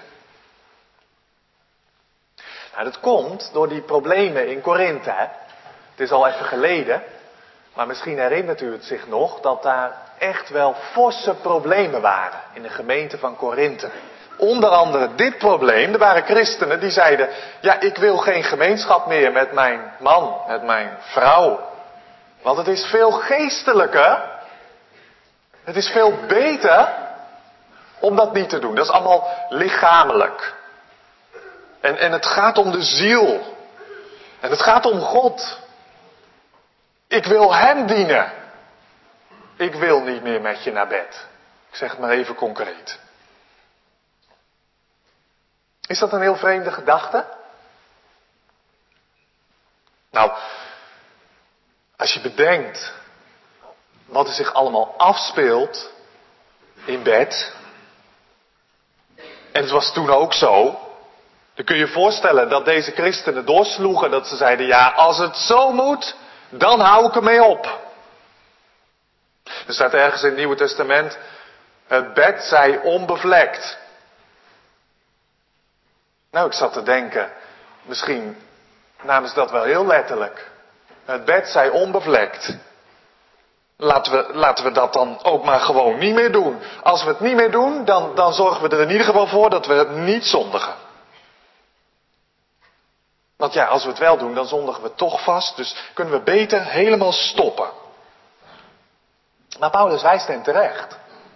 Nou, dat komt door die problemen in Korinthe. Het is al even geleden, maar misschien herinnert u het zich nog dat daar echt wel forse problemen waren in de gemeente van Korinthe. Onder andere dit probleem. Er waren christenen die zeiden: ja, ik wil geen gemeenschap meer met mijn man, met mijn vrouw. Want het is veel geestelijker. Het is veel beter om dat niet te doen. Dat is allemaal lichamelijk. En het gaat om de ziel. En het gaat om God. Ik wil hem dienen. Ik wil niet meer met je naar bed. Ik zeg het maar even concreet. Is dat een heel vreemde gedachte? Nou, als je bedenkt wat er zich allemaal afspeelt in bed. En het was toen ook zo. Dan kun je je voorstellen dat deze christenen doorsloegen. Dat ze zeiden: ja, als het zo moet, dan hou ik ermee op. Er staat ergens in het Nieuwe Testament: het bed zij onbevlekt. Nou, ik zat te denken, misschien namen ze dat wel heel letterlijk. Het bed zij onbevlekt. Laten we dat dan ook maar gewoon niet meer doen. Als we het niet meer doen, dan zorgen we er in ieder geval voor dat we het niet zondigen. Want ja, als we het wel doen, dan zondigen we toch vast. Dus kunnen we beter helemaal stoppen. Maar Paulus wijst hen terecht.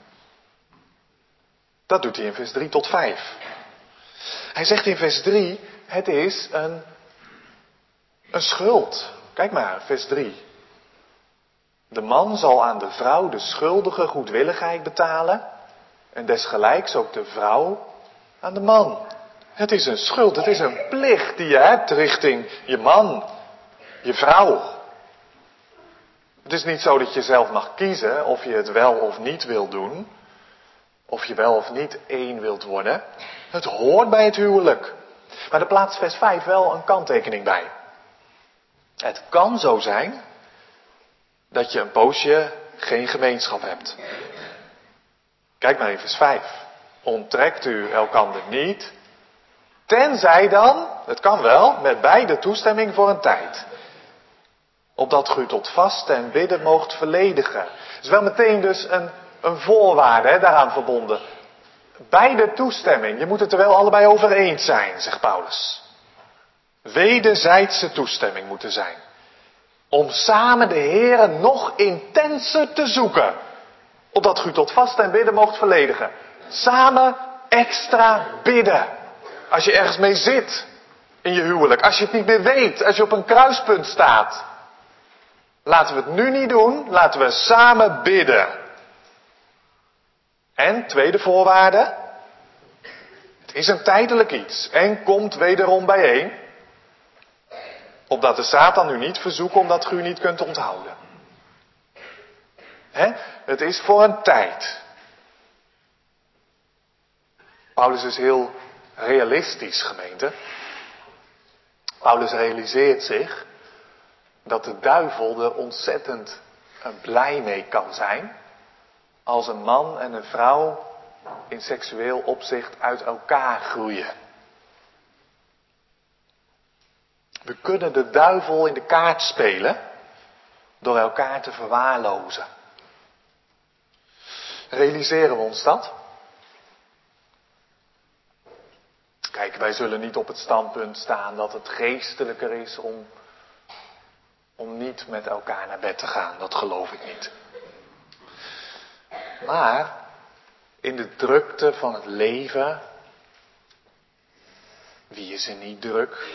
Dat doet hij in vers 3 tot 5. Hij zegt in vers 3, het is een schuld. Kijk maar, vers 3. De man zal aan de vrouw de schuldige goedwilligheid betalen. En desgelijks ook de vrouw aan de man. Het is een schuld, het is een plicht die je hebt richting je man, je vrouw. Het is niet zo dat je zelf mag kiezen of je het wel of niet wilt doen. Of je wel of niet één wilt worden. Het hoort bij het huwelijk. Maar er plaatst vers 5 wel een kanttekening bij. Het kan zo zijn dat je een poosje geen gemeenschap hebt. Kijk maar in vers 5. Onttrekt u elkander niet, tenzij dan, het kan wel, met beide toestemming voor een tijd. Opdat ge u tot vasten en bidden moogt verledigen. Het is wel meteen dus een voorwaarde daaraan verbonden. Beide toestemming, je moet het er wel allebei over eens zijn, zegt Paulus. Wederzijdse toestemming moet er zijn. Om samen de Heere nog intenser te zoeken. Opdat ge u tot vasten en bidden moogt verledigen. Samen extra bidden. Als je ergens mee zit in je huwelijk. Als je het niet meer weet. Als je op een kruispunt staat. Laten we het nu niet doen. Laten we samen bidden. En, tweede voorwaarde. Het is een tijdelijk iets. En komt wederom bijeen. Opdat de Satan u niet verzoekt omdat u niet kunt onthouden. Het is voor een tijd. Paulus is heel realistisch, gemeente. Paulus realiseert zich dat de duivel er ontzettend blij mee kan zijn als een man en een vrouw in seksueel opzicht uit elkaar groeien. We kunnen de duivel in de kaart spelen door elkaar te verwaarlozen. Realiseren we ons dat? Kijk, wij zullen niet op het standpunt staan dat het geestelijker is om niet met elkaar naar bed te gaan. Dat geloof ik niet. Maar in de drukte van het leven, wie is er niet druk,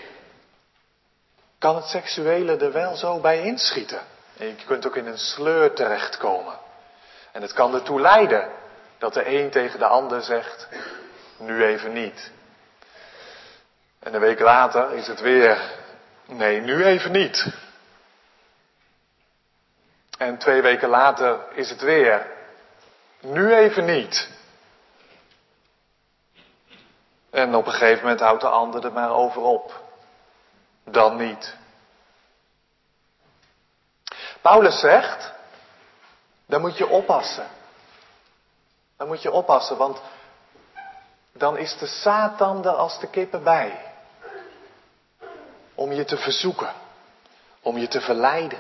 kan het seksuele er wel zo bij inschieten. En je kunt ook in een sleur terechtkomen. En het kan ertoe leiden dat de een tegen de ander zegt, nu even niet. En een week later is het weer, nee, nu even niet. En 2 weken later is het weer, nu even niet. En op een gegeven moment houdt de ander er maar over op. Dan niet. Paulus zegt, dan moet je oppassen. Dan moet je oppassen, want dan is de Satan er als de kippen bij. Om je te verzoeken. Om je te verleiden.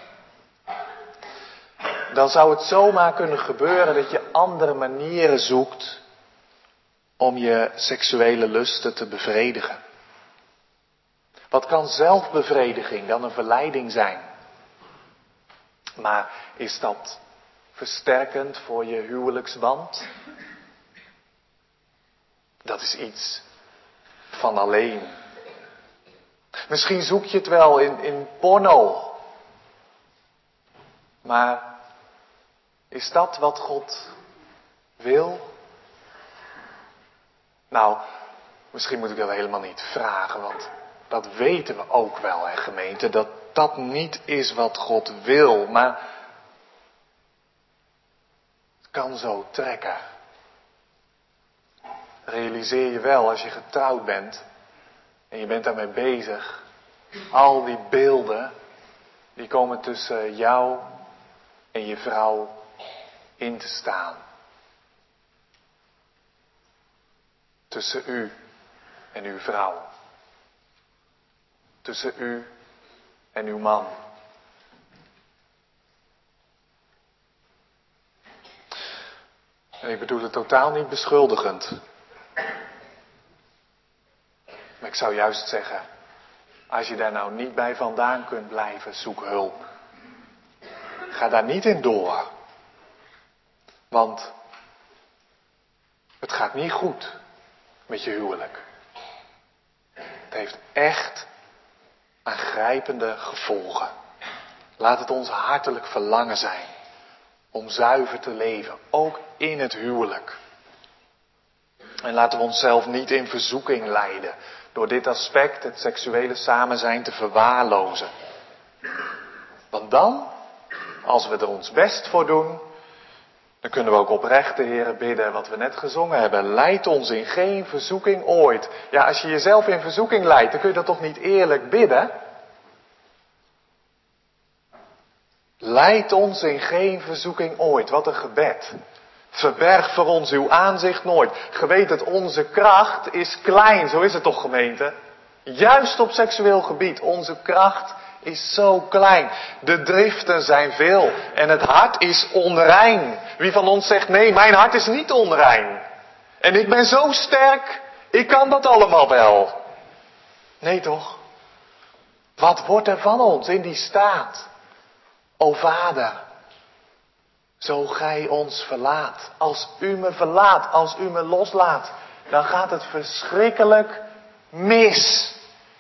Dan zou het zomaar kunnen gebeuren dat je andere manieren zoekt om je seksuele lusten te bevredigen. Wat kan zelfbevrediging dan een verleiding zijn? Maar is dat versterkend voor je huwelijksband? Dat is iets van alleen. Misschien zoek je het wel in porno. Maar is dat wat God wil? Nou, misschien moet ik dat helemaal niet vragen, want dat weten we ook wel, hè, gemeente, dat dat niet is wat God wil, maar het kan zo trekken. Realiseer je wel als je getrouwd bent en je bent daarmee bezig, al die beelden, die komen tussen jou en je vrouw in te staan. Tussen u en uw vrouw. Tussen u en uw man. En ik bedoel het totaal niet beschuldigend. Maar ik zou juist zeggen, als je daar nou niet bij vandaan kunt blijven, zoek hulp. Ga daar niet in door. Want het gaat niet goed met je huwelijk. Het heeft echt aangrijpende gevolgen. Laat het ons hartelijk verlangen zijn Om zuiver te leven, ook in het huwelijk. En laten we onszelf niet in verzoeking leiden door dit aspect, het seksuele samenzijn, te verwaarlozen. Want dan, als we er ons best voor doen, dan kunnen we ook oprecht de Heere bidden wat we net gezongen hebben. Leid ons in geen verzoeking ooit. Ja, als je jezelf in verzoeking leidt, dan kun je dat toch niet eerlijk bidden? Leid ons in geen verzoeking ooit. Wat een gebed. Verberg voor ons uw aanzicht nooit. Ge weet het, onze kracht is klein. Zo is het toch, gemeente? Juist op seksueel gebied. Onze kracht is zo klein. De driften zijn veel. En het hart is onrein. Wie van ons zegt, nee, mijn hart is niet onrein. En ik ben zo sterk, ik kan dat allemaal wel. Nee toch? Wat wordt er van ons in die staat? O Vader, zo gij ons verlaat. Als u me verlaat, als u me loslaat, dan gaat het verschrikkelijk mis.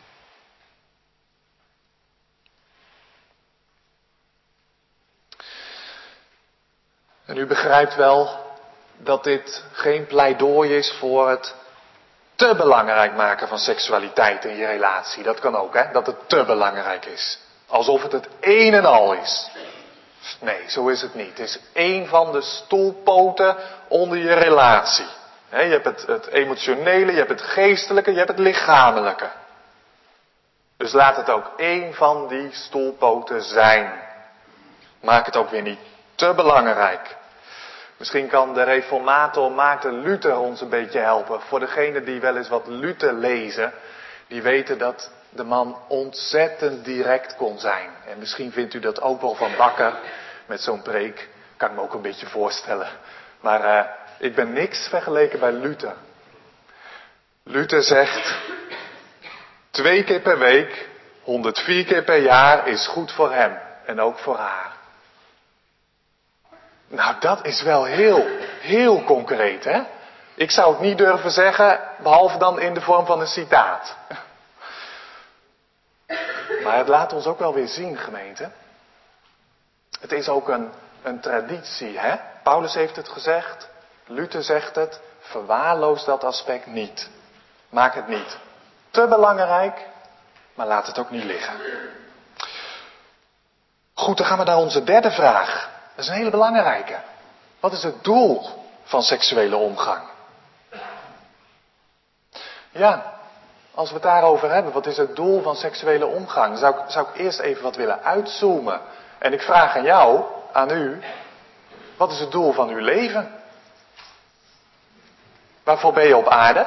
En u begrijpt wel dat dit geen pleidooi is voor het te belangrijk maken van seksualiteit in je relatie. Dat kan ook, hè? Dat het te belangrijk is. Alsof het een en al is. Nee, zo is het niet. Het is één van de stoelpoten onder je relatie. Je hebt het emotionele, je hebt het geestelijke, je hebt het lichamelijke. Dus laat het ook één van die stoelpoten zijn. Maak het ook weer niet te belangrijk. Misschien kan de reformator Maarten Luther ons een beetje helpen. Voor degenen die wel eens wat Luther lezen, die weten dat de man ontzettend direct kon zijn. En misschien vindt u dat ook wel van Bakker met zo'n preek. Kan ik me ook een beetje voorstellen. Maar ik ben niks vergeleken bij Luther. Luther zegt, 2 keer per week, 104 keer per jaar is goed voor hem. En ook voor haar. Nou, dat is wel heel concreet, hè? Ik zou het niet durven zeggen, behalve dan in de vorm van een citaat. Maar het laat ons ook wel weer zien, gemeente. Het is ook een traditie, hè? Paulus heeft het gezegd, Luther zegt het, verwaarloos dat aspect niet. Maak het niet te belangrijk, maar laat het ook niet liggen. Goed, dan gaan we naar onze derde vraag. Dat is een hele belangrijke. Wat is het doel van seksuele omgang? Ja, als we het daarover hebben, wat is het doel van seksuele omgang? Zou ik eerst even wat willen uitzoomen. En ik vraag aan jou, aan u, wat is het doel van uw leven? Waarvoor ben je op aarde?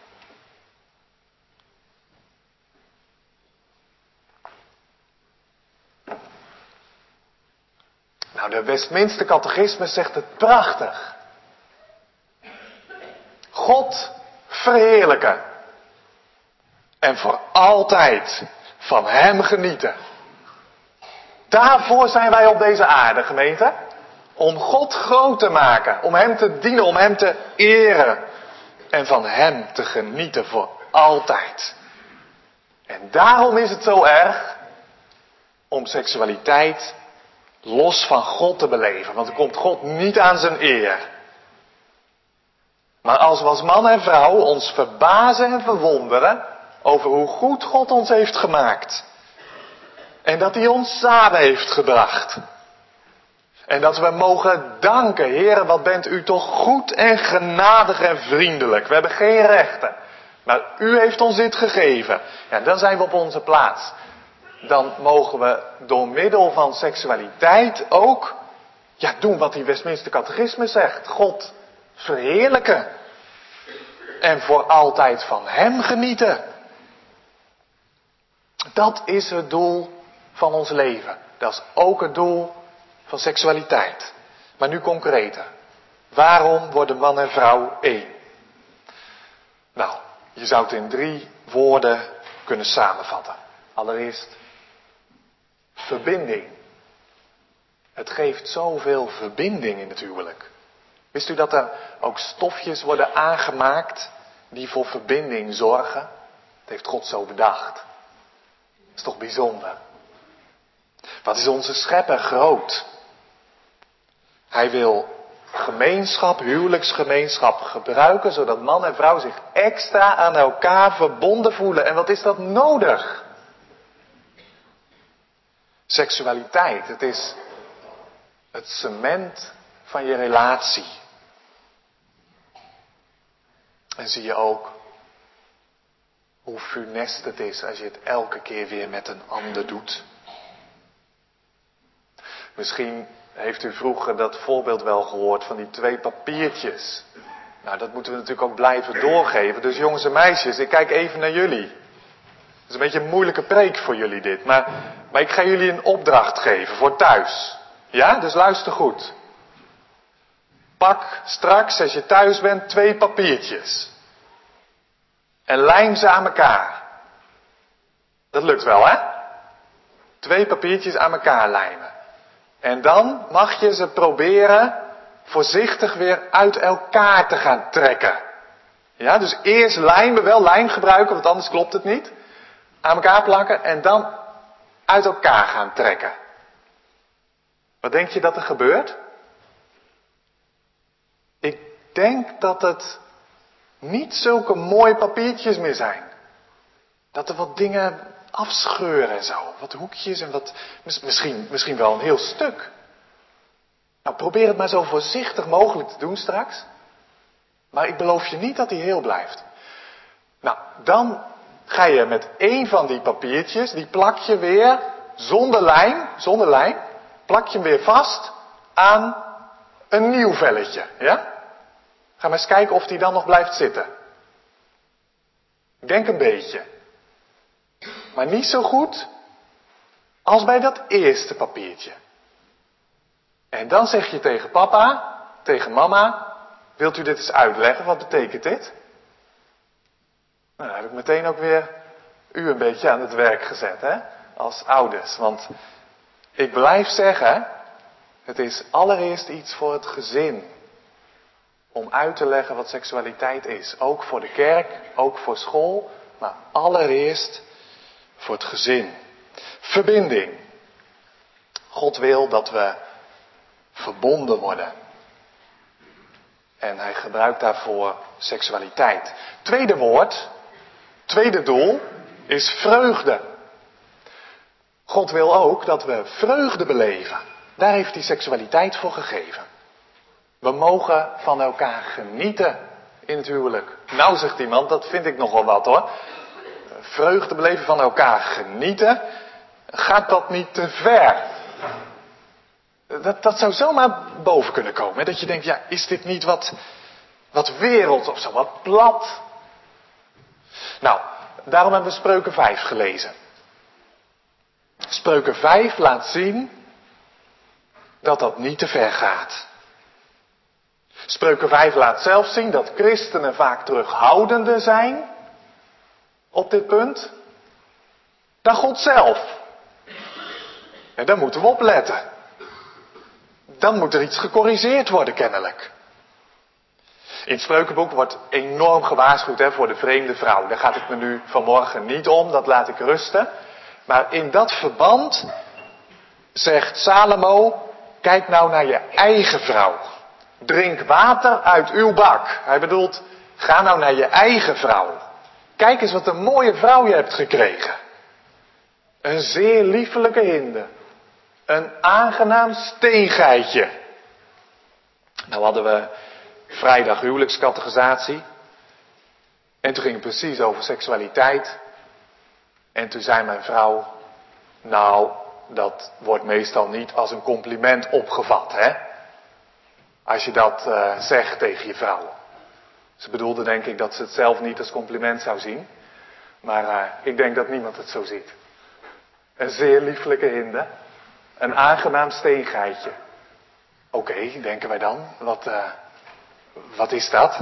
Nou, de Westminster Catechisme zegt het prachtig. God verheerlijken. En voor altijd van hem genieten. Daarvoor zijn wij op deze aarde, gemeente. Om God groot te maken. Om hem te dienen, om hem te eren. En van hem te genieten voor altijd. En daarom is het zo erg om seksualiteit los van God te beleven. Want dan komt God niet aan zijn eer. Maar als we als man en vrouw ons verbazen en verwonderen over hoe goed God ons heeft gemaakt. En dat hij ons samen heeft gebracht. En dat we mogen danken, Heere, wat bent u toch goed en genadig en vriendelijk. We hebben geen rechten. Maar u heeft ons dit gegeven. Ja, dan zijn we op onze plaats. Dan mogen we door middel van seksualiteit ook doen wat die Westminster Catechisme zegt. God verheerlijken. En voor altijd van hem genieten. Dat is het doel van ons leven. Dat is ook het doel van seksualiteit. Maar nu concreter. Waarom worden man en vrouw één? Nou, je zou het in 3 woorden kunnen samenvatten. Allereerst, verbinding. Het geeft zoveel verbinding in het huwelijk. Wist u dat er ook stofjes worden aangemaakt die voor verbinding zorgen? Dat heeft God zo bedacht. Dat is toch bijzonder. Wat is onze schepper groot? Hij wil gemeenschap, huwelijksgemeenschap gebruiken, zodat man en vrouw zich extra aan elkaar verbonden voelen. En wat is dat nodig? Seksualiteit, het is het cement van je relatie. En zie je ook hoe funest het is als je het elke keer weer met een ander doet. Misschien heeft u vroeger dat voorbeeld wel gehoord van die 2 papiertjes. Nou, dat moeten we natuurlijk ook blijven doorgeven. Dus jongens en meisjes, ik kijk even naar jullie. Het is een beetje een moeilijke preek voor jullie dit. Maar ik ga jullie een opdracht geven voor thuis. Ja, dus luister goed. Pak straks, als je thuis bent, 2 papiertjes. En lijm ze aan elkaar. Dat lukt wel, hè? 2 papiertjes aan elkaar lijmen. En dan mag je ze proberen voorzichtig weer uit elkaar te gaan trekken. Ja, dus eerst lijmen, wel lijm gebruiken, want anders klopt het niet. Aan elkaar plakken en dan uit elkaar gaan trekken. Wat denk je dat er gebeurt? Ik denk dat het niet zulke mooie papiertjes meer zijn. Dat er wat dingen afscheuren en zo. Wat hoekjes en wat, misschien wel een heel stuk. Nou, probeer het maar zo voorzichtig mogelijk te doen straks. Maar ik beloof je niet dat hij heel blijft. Nou, dan ga je met 1 van die papiertjes, die plak je weer zonder lijm, plak je hem weer vast aan een nieuw velletje. Ja? Ga maar eens kijken of die dan nog blijft zitten. Ik denk een beetje. Maar niet zo goed als bij dat eerste papiertje. En dan zeg je tegen papa, tegen mama, wilt u dit eens uitleggen? Wat betekent dit? Nou, dan heb ik meteen ook weer u een beetje aan het werk gezet, hè? Als ouders. Want ik blijf zeggen, het is allereerst iets voor het gezin. Om uit te leggen wat seksualiteit is. Ook voor de kerk, ook voor school, maar allereerst voor het gezin. Verbinding. God wil dat we verbonden worden. En hij gebruikt daarvoor seksualiteit. Tweede woord, tweede doel, is vreugde. God wil ook dat we vreugde beleven. Daar heeft hij seksualiteit voor gegeven. We mogen van elkaar genieten in het huwelijk. Nou, zegt iemand, dat vind ik nogal wat hoor. Vreugde beleven, van elkaar genieten. Gaat dat niet te ver? Dat zou zomaar boven kunnen komen. Hè? Dat je denkt, ja, is dit niet wat wereld of zo, wat plat? Nou, daarom hebben we Spreuken 5 gelezen. Spreuken 5 laat zien dat dat niet te ver gaat. Spreuken 5 laat zelfs zien dat christenen vaak terughoudender zijn op dit punt dan God zelf. En daar moeten we op letten. Dan moet er iets gecorrigeerd worden kennelijk. In het Spreukenboek wordt enorm gewaarschuwd voor de vreemde vrouw. Daar gaat het me nu vanmorgen niet om, dat laat ik rusten. Maar in dat verband zegt Salomo, kijk nou naar je eigen vrouw. Drink water uit uw bak. Hij bedoelt, ga nou naar je eigen vrouw. Kijk eens wat een mooie vrouw je hebt gekregen. Een zeer liefelijke hinde. Een aangenaam steengeitje. Nou hadden we vrijdag huwelijkscatechisatie. En toen ging het precies over seksualiteit. En toen zei mijn vrouw, nou, dat wordt meestal niet als een compliment opgevat, hè? Als je dat zegt tegen je vrouw. Ze bedoelde denk ik dat ze het zelf niet als compliment zou zien. Maar ik denk dat niemand het zo ziet. Een zeer lieflijke hinde. Een aangenaam steengeitje. Oké, denken wij dan. Wat is dat?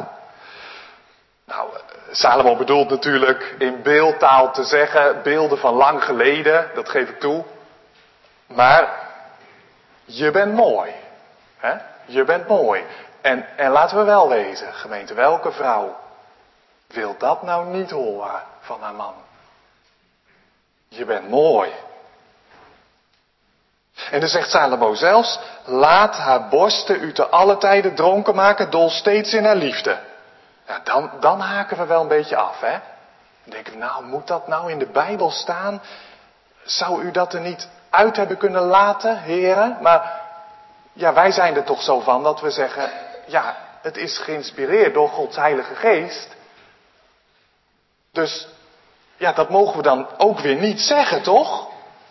Nou, Salomo bedoelt natuurlijk in beeldtaal te zeggen, beelden van lang geleden, dat geef ik toe. Maar je bent mooi. Hè? Je bent mooi. En laten we wel wezen, gemeente, welke vrouw wil dat nou niet horen van haar man? Je bent mooi. En dan zegt Salomo zelfs, laat haar borsten u te alle tijden dronken maken, dol steeds in haar liefde. Ja, dan haken we wel een beetje af, hè. Dan denken we, nou, moet dat nou in de Bijbel staan? Zou u dat er niet uit hebben kunnen laten, heren? Maar ja, wij zijn er toch zo van dat we zeggen, ja, het is geïnspireerd door Gods Heilige Geest. Dus ja, dat mogen we dan ook weer niet zeggen, toch?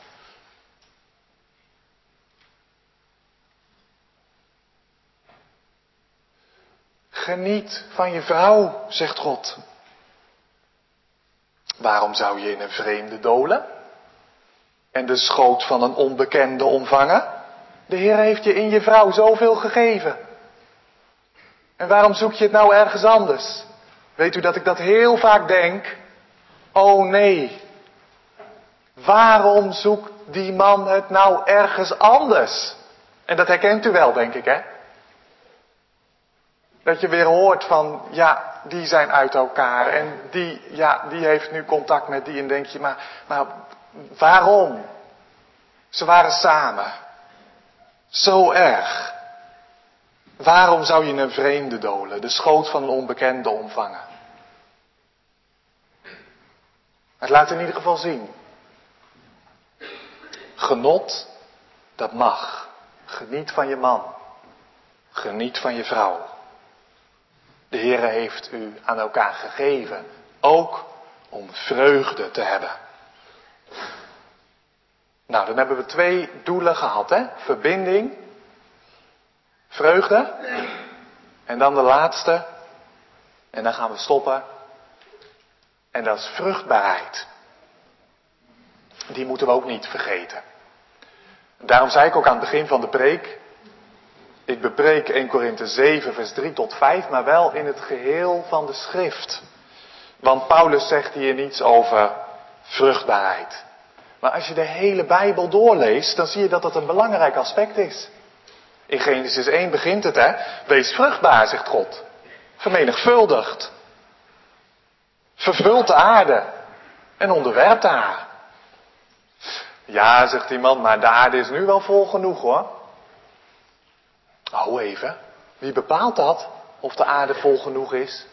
Geniet van je vrouw, zegt God. Waarom zou je in een vreemde dolen? En de schoot van een onbekende omvangen? De Heer heeft je in je vrouw zoveel gegeven. En waarom zoek je het nou ergens anders? Weet u dat ik dat heel vaak denk? Oh nee. Waarom zoekt die man het nou ergens anders? En dat herkent u wel, denk ik, hè? Dat je weer hoort van, ja, die zijn uit elkaar. En die heeft nu contact met die. En denk je, maar waarom? Ze waren samen. Zo erg. Waarom zou je een vreemde dolen, de schoot van een onbekende omvangen? Het laat in ieder geval zien. Genot, dat mag. Geniet van je man. Geniet van je vrouw. De Heere heeft u aan elkaar gegeven, ook om vreugde te hebben. Nou, dan hebben we 2 doelen gehad, hè? Verbinding, vreugde, en dan de laatste, en dan gaan we stoppen, en dat is vruchtbaarheid. Die moeten we ook niet vergeten. Daarom zei ik ook aan het begin van de preek, ik bepreek 1 Korinthe 7 vers 3 tot 5, maar wel in het geheel van de schrift. Want Paulus zegt hier niets over vruchtbaarheid. Maar als je de hele Bijbel doorleest, dan zie je dat dat een belangrijk aspect is. In Genesis 1 begint het, hè. Wees vruchtbaar, zegt God. Vermenigvuldigt. Vervult de aarde. En onderwerpt haar. Ja, zegt die man, maar de aarde is nu wel vol genoeg, hoor. Oh, even. Wie bepaalt dat? Of de aarde vol genoeg is?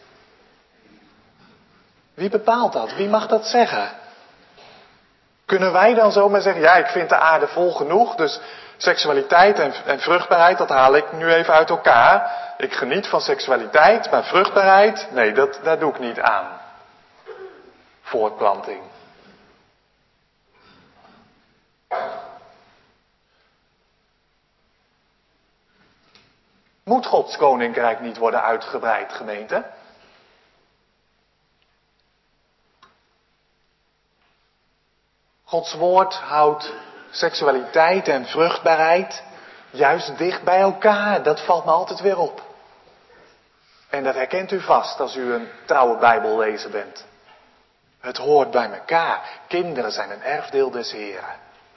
Wie bepaalt dat? Wie mag dat zeggen? Kunnen wij dan zomaar zeggen, ja, ik vind de aarde vol genoeg, dus seksualiteit en vruchtbaarheid, dat haal ik nu even uit elkaar. Ik geniet van seksualiteit, maar vruchtbaarheid, nee, daar doe ik niet aan. Voortplanting. Moet Gods koninkrijk niet worden uitgebreid, gemeente? Gods woord houdt seksualiteit en vruchtbaarheid juist dicht bij elkaar. Dat valt me altijd weer op. En dat herkent u vast als u een trouwe Bijbellezer bent. Het hoort bij elkaar. Kinderen zijn een erfdeel des Heren.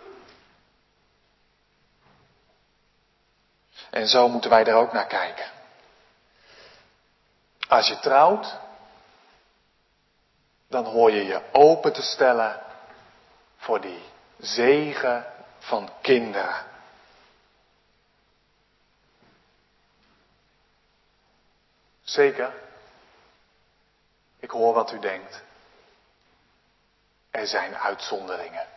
En zo moeten wij er ook naar kijken. Als je trouwt, dan hoor je je open te stellen voor die zegen van kinderen. Zeker. Ik hoor wat u denkt. Er zijn uitzonderingen.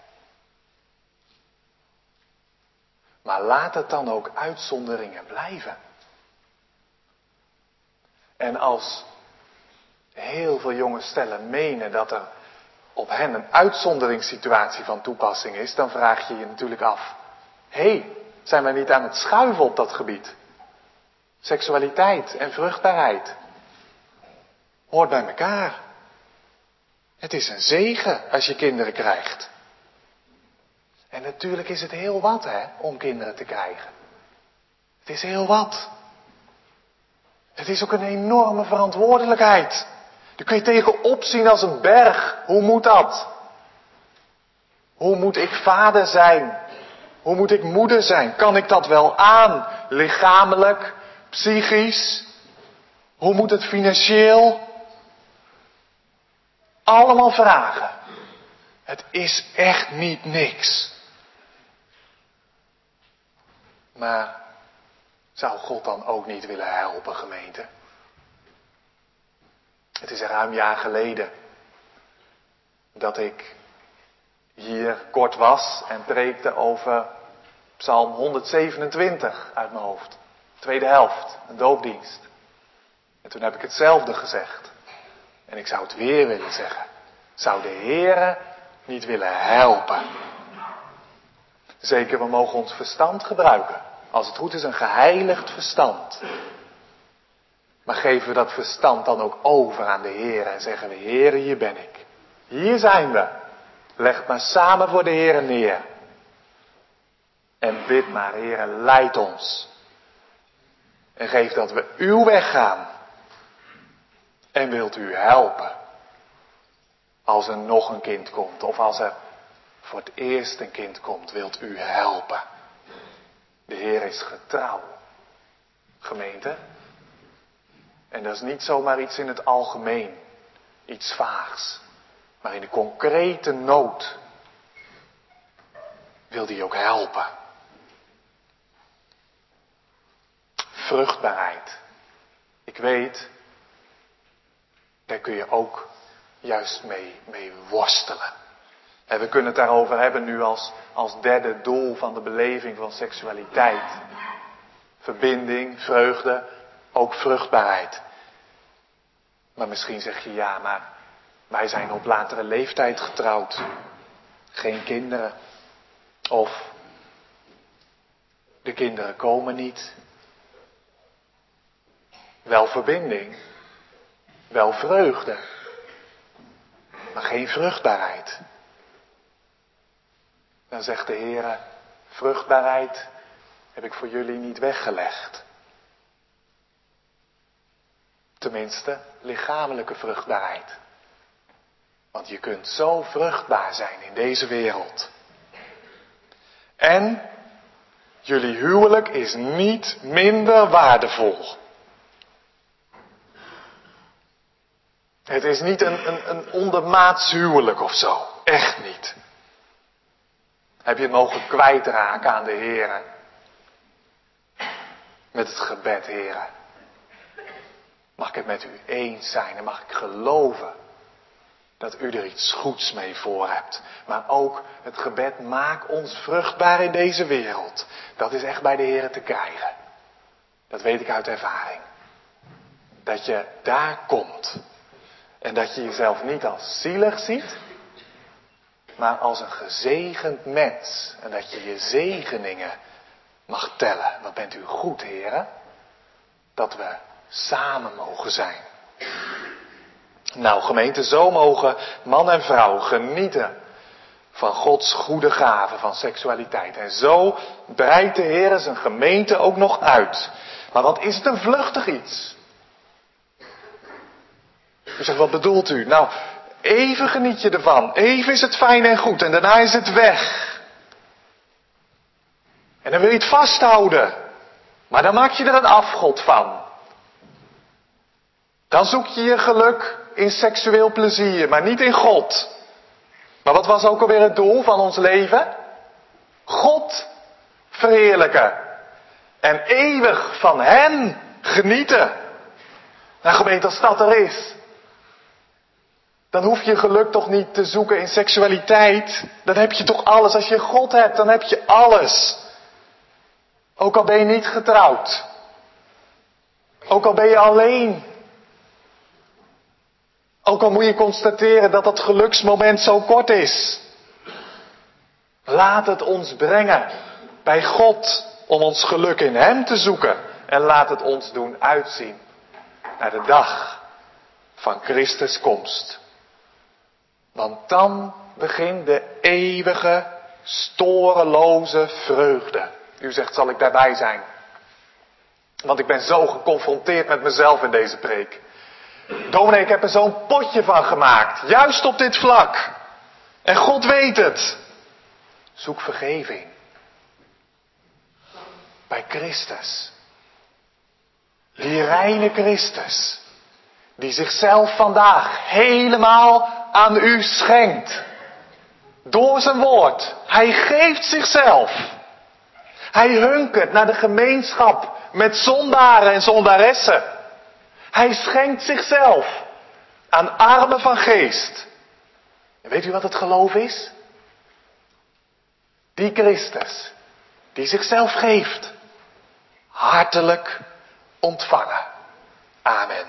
Maar laat het dan ook uitzonderingen blijven. En als heel veel jonge stellen menen dat er op hen een uitzonderingssituatie van toepassing is, dan vraag je je natuurlijk af. Zijn wij niet aan het schuiven op dat gebied? Seksualiteit en vruchtbaarheid hoort bij elkaar. Het is een zegen als je kinderen krijgt. En natuurlijk is het heel wat, hè, om kinderen te krijgen. Het is heel wat. Het is ook een enorme verantwoordelijkheid. Daar kun je tegenop zien als een berg. Hoe moet dat? Hoe moet ik vader zijn? Hoe moet ik moeder zijn? Kan ik dat wel aan? Lichamelijk, psychisch? Hoe moet het financieel? Allemaal vragen. Het is echt niet niks. Maar zou God dan ook niet willen helpen, gemeente? Het is ruim een jaar geleden dat ik hier kort was en preekte over Psalm 127 uit mijn hoofd. Tweede helft, een doopdienst. En toen heb ik hetzelfde gezegd. En ik zou het weer willen zeggen. Zou de Heere niet willen helpen? Zeker, we mogen ons verstand gebruiken. Als het goed is, een geheiligd verstand. Maar geven we dat verstand dan ook over aan de Heere en zeggen we: Heere, hier ben ik. Hier zijn we. Leg het maar samen voor de Heere neer. En bid maar, Heere, leid ons. En geef dat we uw weg gaan. En wilt u helpen. Als er nog een kind komt. Of als er voor het eerst een kind komt. Wilt u helpen. De Heer is getrouw. Gemeente. En dat is niet zomaar iets in het algemeen. Iets vaags. Maar in de concrete nood. Wil die ook helpen. Vruchtbaarheid. Ik weet. Daar kun je ook juist mee worstelen. En we kunnen het daarover hebben nu als derde doel van de beleving van seksualiteit. Verbinding, vreugde, ook vruchtbaarheid. Maar misschien zeg je ja, maar wij zijn op latere leeftijd getrouwd. Geen kinderen. Of de kinderen komen niet. Wel verbinding. Wel vreugde. Maar geen vruchtbaarheid. Dan zegt de Heere: vruchtbaarheid heb ik voor jullie niet weggelegd. Tenminste, lichamelijke vruchtbaarheid. Want je kunt zo vruchtbaar zijn in deze wereld. En jullie huwelijk is niet minder waardevol. Het is niet een ondermaats huwelijk of zo. Echt niet. Heb je het mogen kwijtraken aan de Heere. Met het gebed: Heere, mag ik het met u eens zijn en mag ik geloven dat u er iets goeds mee voor hebt. Maar ook het gebed: maak ons vruchtbaar in deze wereld. Dat is echt bij de Heere te krijgen. Dat weet ik uit ervaring. Dat je daar komt. En dat je jezelf niet als zielig ziet, maar als een gezegend mens. En dat je je zegeningen mag tellen. Wat bent u goed, Heere, dat we samen mogen zijn. Nou, gemeente, zo mogen man en vrouw genieten van Gods goede gave van seksualiteit. En zo breidt de Heere zijn gemeente ook nog uit. Maar wat is het een vluchtig iets? U zegt, wat bedoelt u? Nou, even geniet je ervan. Even is het fijn en goed. En daarna is het weg. En dan wil je het vasthouden. Maar dan maak je er een afgod van. Dan zoek je je geluk in seksueel plezier, maar niet in God. Maar wat was ook alweer het doel van ons leven? God verheerlijken. En eeuwig van hem genieten. Nou, gemeente, als dat er is, dan hoef je geluk toch niet te zoeken in seksualiteit. Dan heb je toch alles. Als je God hebt, dan heb je alles. Ook al ben je niet getrouwd. Ook al ben je alleen. Ook al moet je constateren dat dat geluksmoment zo kort is. Laat het ons brengen bij God om ons geluk in hem te zoeken. En laat het ons doen uitzien naar de dag van Christus komst. Want dan begint de eeuwige, storeloze vreugde. U zegt, zal ik daarbij zijn? Want ik ben zo geconfronteerd met mezelf in deze preek. Dominee, ik heb er zo'n potje van gemaakt. Juist op dit vlak. En God weet het. Zoek vergeving. Bij Christus. Die reine Christus. Die zichzelf vandaag helemaal aan u schenkt. Door zijn woord. Hij geeft zichzelf. Hij hunkert naar de gemeenschap met zondaren en zondaressen. Hij schenkt zichzelf aan armen van geest. En weet u wat het geloof is? Die Christus die zichzelf geeft. Hartelijk ontvangen. Amen.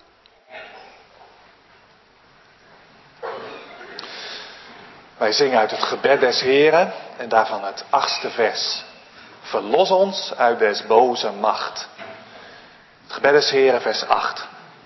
Wij zingen uit het gebed des Heren en daarvan het 8e vers. Verlos ons uit des boze macht. Het gebed des Heren, vers 8.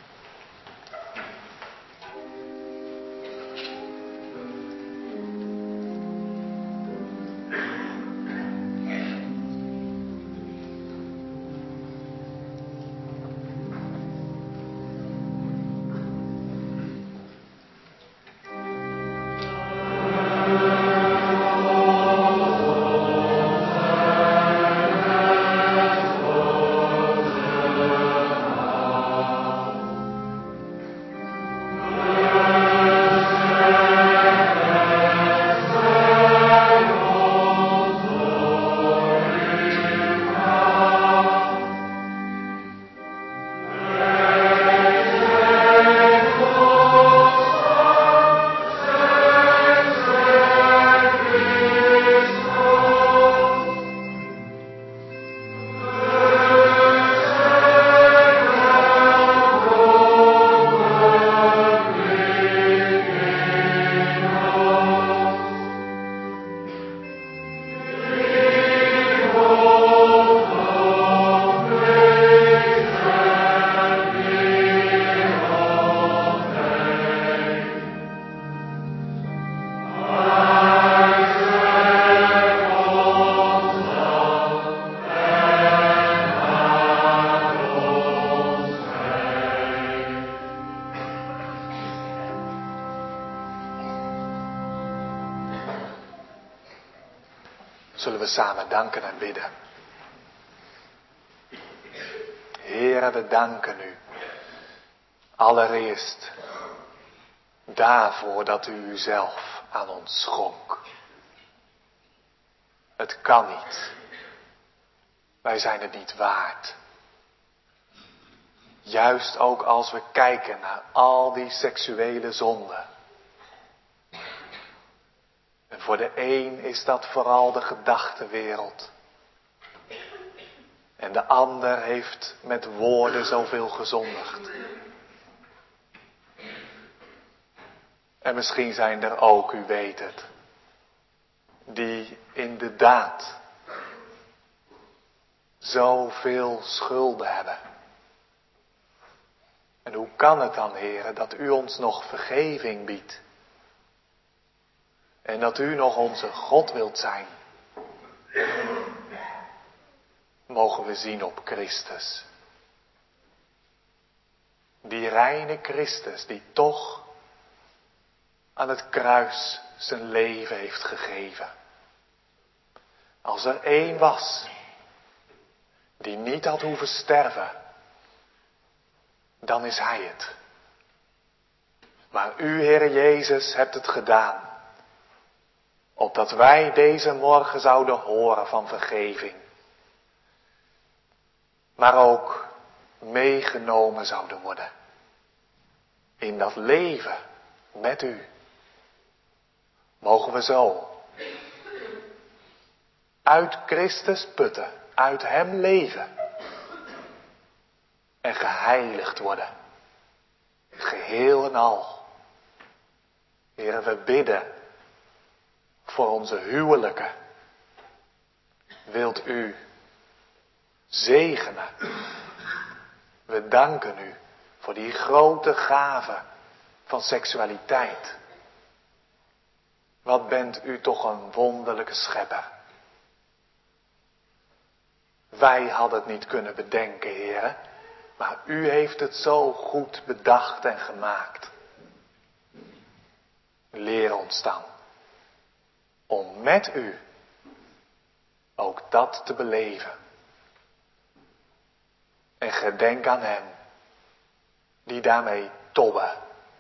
Zullen we samen danken en bidden. Heere, we danken u. Allereerst daarvoor dat u uzelf aan ons schonk. Het kan niet. Wij zijn het niet waard. Juist ook als we kijken naar al die seksuele zonden. En voor de een is dat vooral de gedachtenwereld. En de ander heeft met woorden zoveel gezondigd. En misschien zijn er ook, u weet het, die inderdaad zoveel schulden hebben. En hoe kan het dan, Heere, dat u ons nog vergeving biedt? En dat u nog onze God wilt zijn? Mogen we zien op Christus. Die reine Christus die toch aan het kruis zijn leven heeft gegeven. Als er één was die niet had hoeven sterven, dan is hij het. Maar u, Heere Jezus, hebt het gedaan. Opdat wij deze morgen zouden horen van vergeving. Maar ook meegenomen zouden worden. In dat leven met u. Mogen we zo uit Christus putten, uit hem leven. En geheiligd worden. Geheel en al. Heere, we bidden voor onze huwelijken. Wilt u zegenen. We danken u voor die grote gave van seksualiteit. Wat bent u toch een wonderlijke schepper. Wij hadden het niet kunnen bedenken, Heere, maar u heeft het zo goed bedacht en gemaakt. Leer ons dan om met u ook dat te beleven. En gedenk aan hem die daarmee tobben.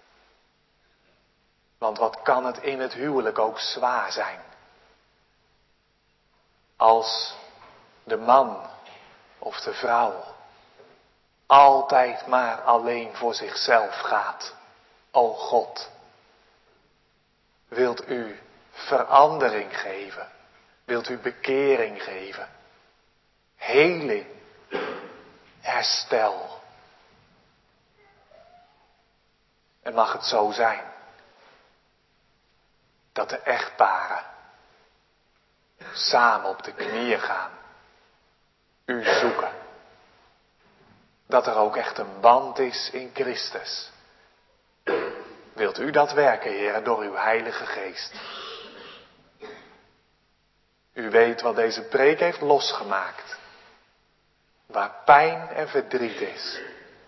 Want wat kan het in het huwelijk ook zwaar zijn. Als de man of de vrouw altijd maar alleen voor zichzelf gaat. O God, wilt u verandering geven? Wilt u bekering geven? Heling, herstel. En mag het zo zijn dat de echtparen samen op de knieën gaan, u zoeken. Dat er ook echt een band is in Christus. Wilt u dat werken, Heer, door uw Heilige Geest? U weet wat deze preek heeft losgemaakt. Waar pijn en verdriet is.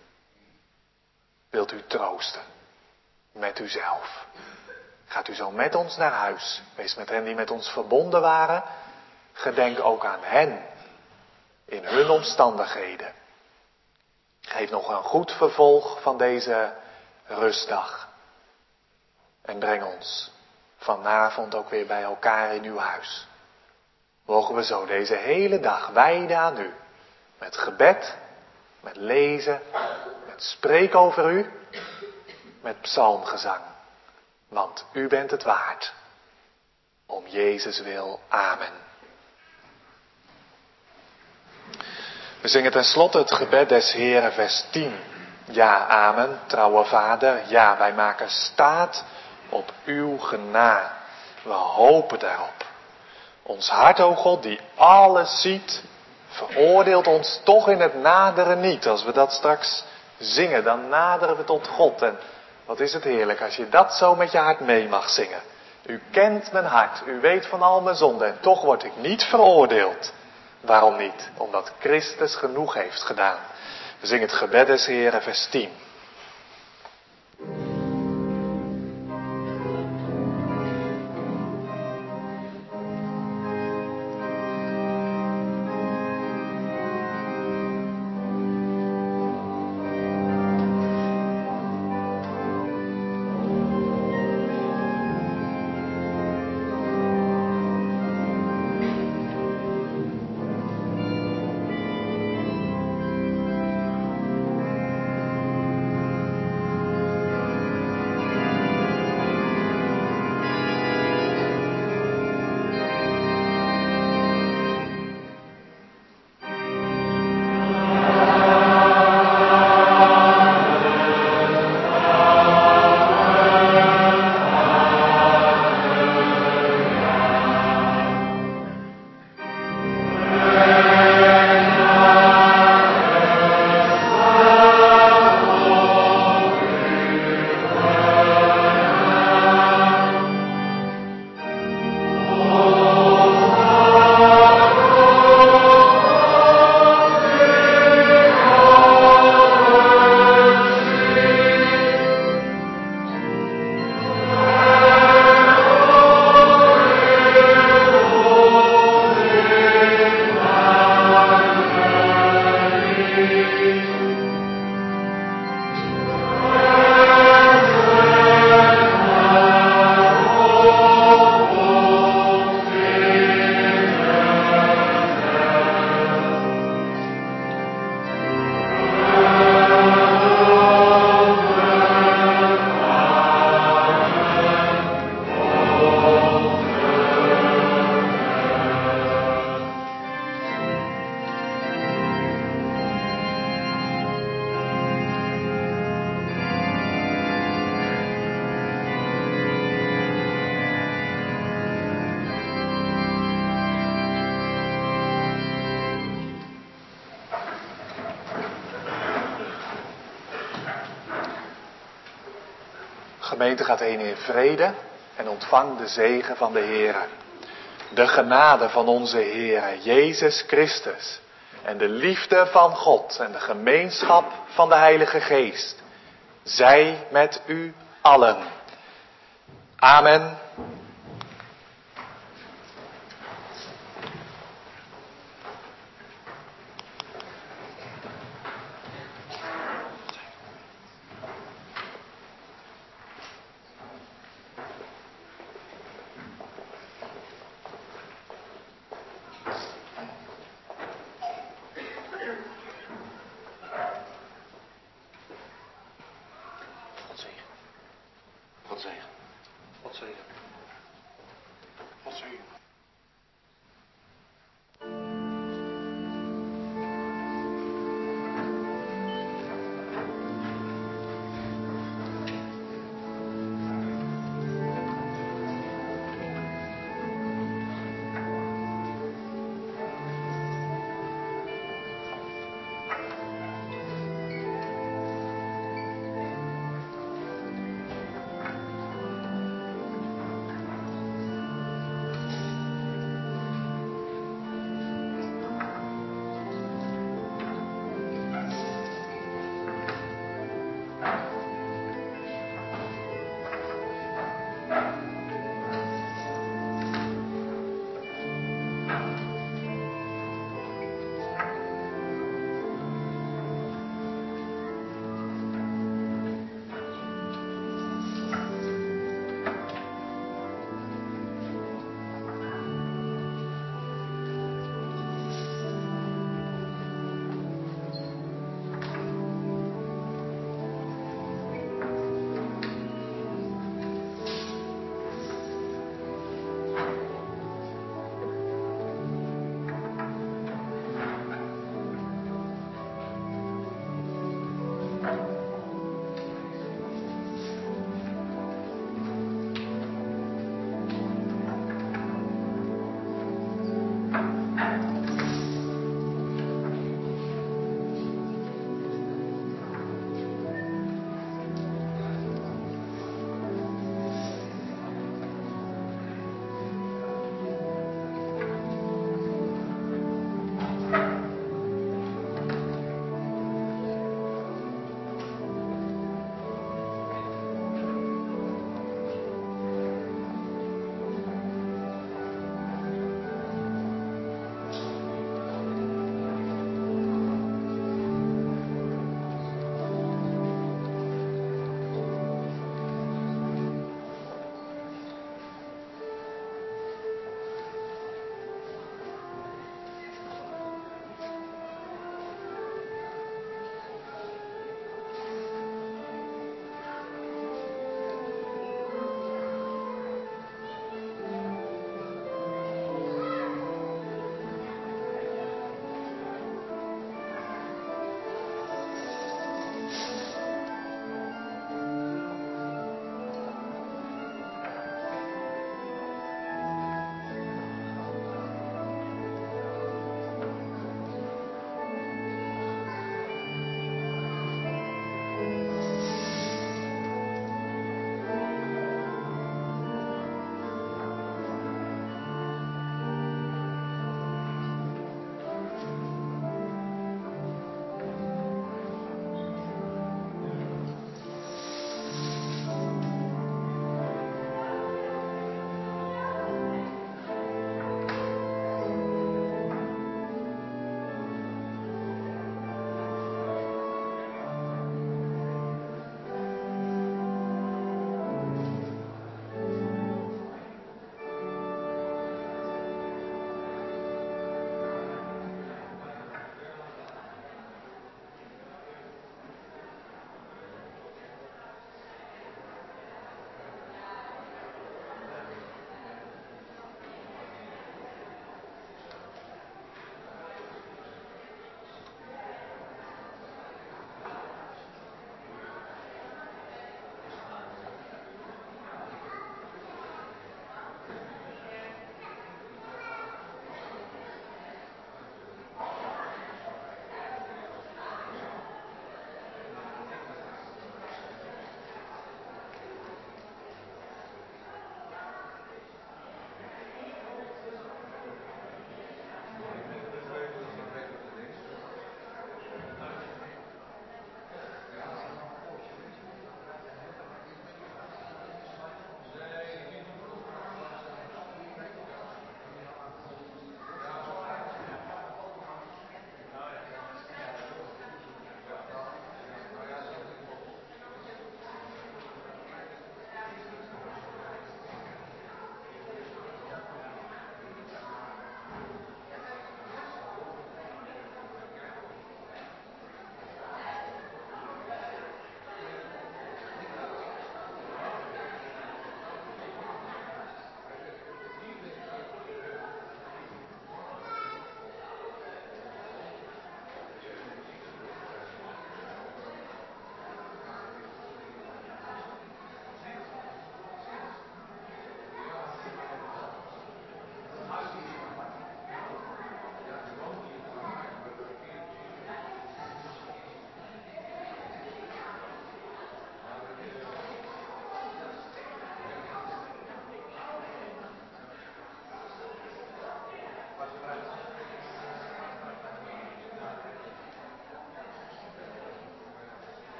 Wilt u troosten. Met uzelf. Gaat u zo met ons naar huis. Wees met hen die met ons verbonden waren. Gedenk ook aan hen. In hun omstandigheden. Geef nog een goed vervolg van deze rustdag. En breng ons vanavond ook weer bij elkaar in uw huis. Mogen we zo deze hele dag wijden aan u. Met gebed, met lezen, met spreken over u, met psalmgezang. Want u bent het waard. Om Jezus wil, amen. We zingen tenslotte het gebed des Heren, vers 10. Ja, amen, trouwe Vader. Ja, wij maken staat op uw genade. We hopen daarop. Ons hart, o God, die alles ziet, veroordeelt ons toch in het naderen niet. Als we dat straks zingen, dan naderen we tot God. En wat is het heerlijk als je dat zo met je hart mee mag zingen. U kent mijn hart, u weet van al mijn zonden en toch word ik niet veroordeeld. Waarom niet? Omdat Christus genoeg heeft gedaan. We zingen het gebed des Heren, vers 10. Gemeente gaat heen in vrede en ontvang de zegen van de Heere. De genade van onze Heere Jezus Christus en de liefde van God en de gemeenschap van de Heilige Geest zij met u allen. Amen. zegen. God zegen.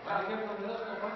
ik heb nog heel snel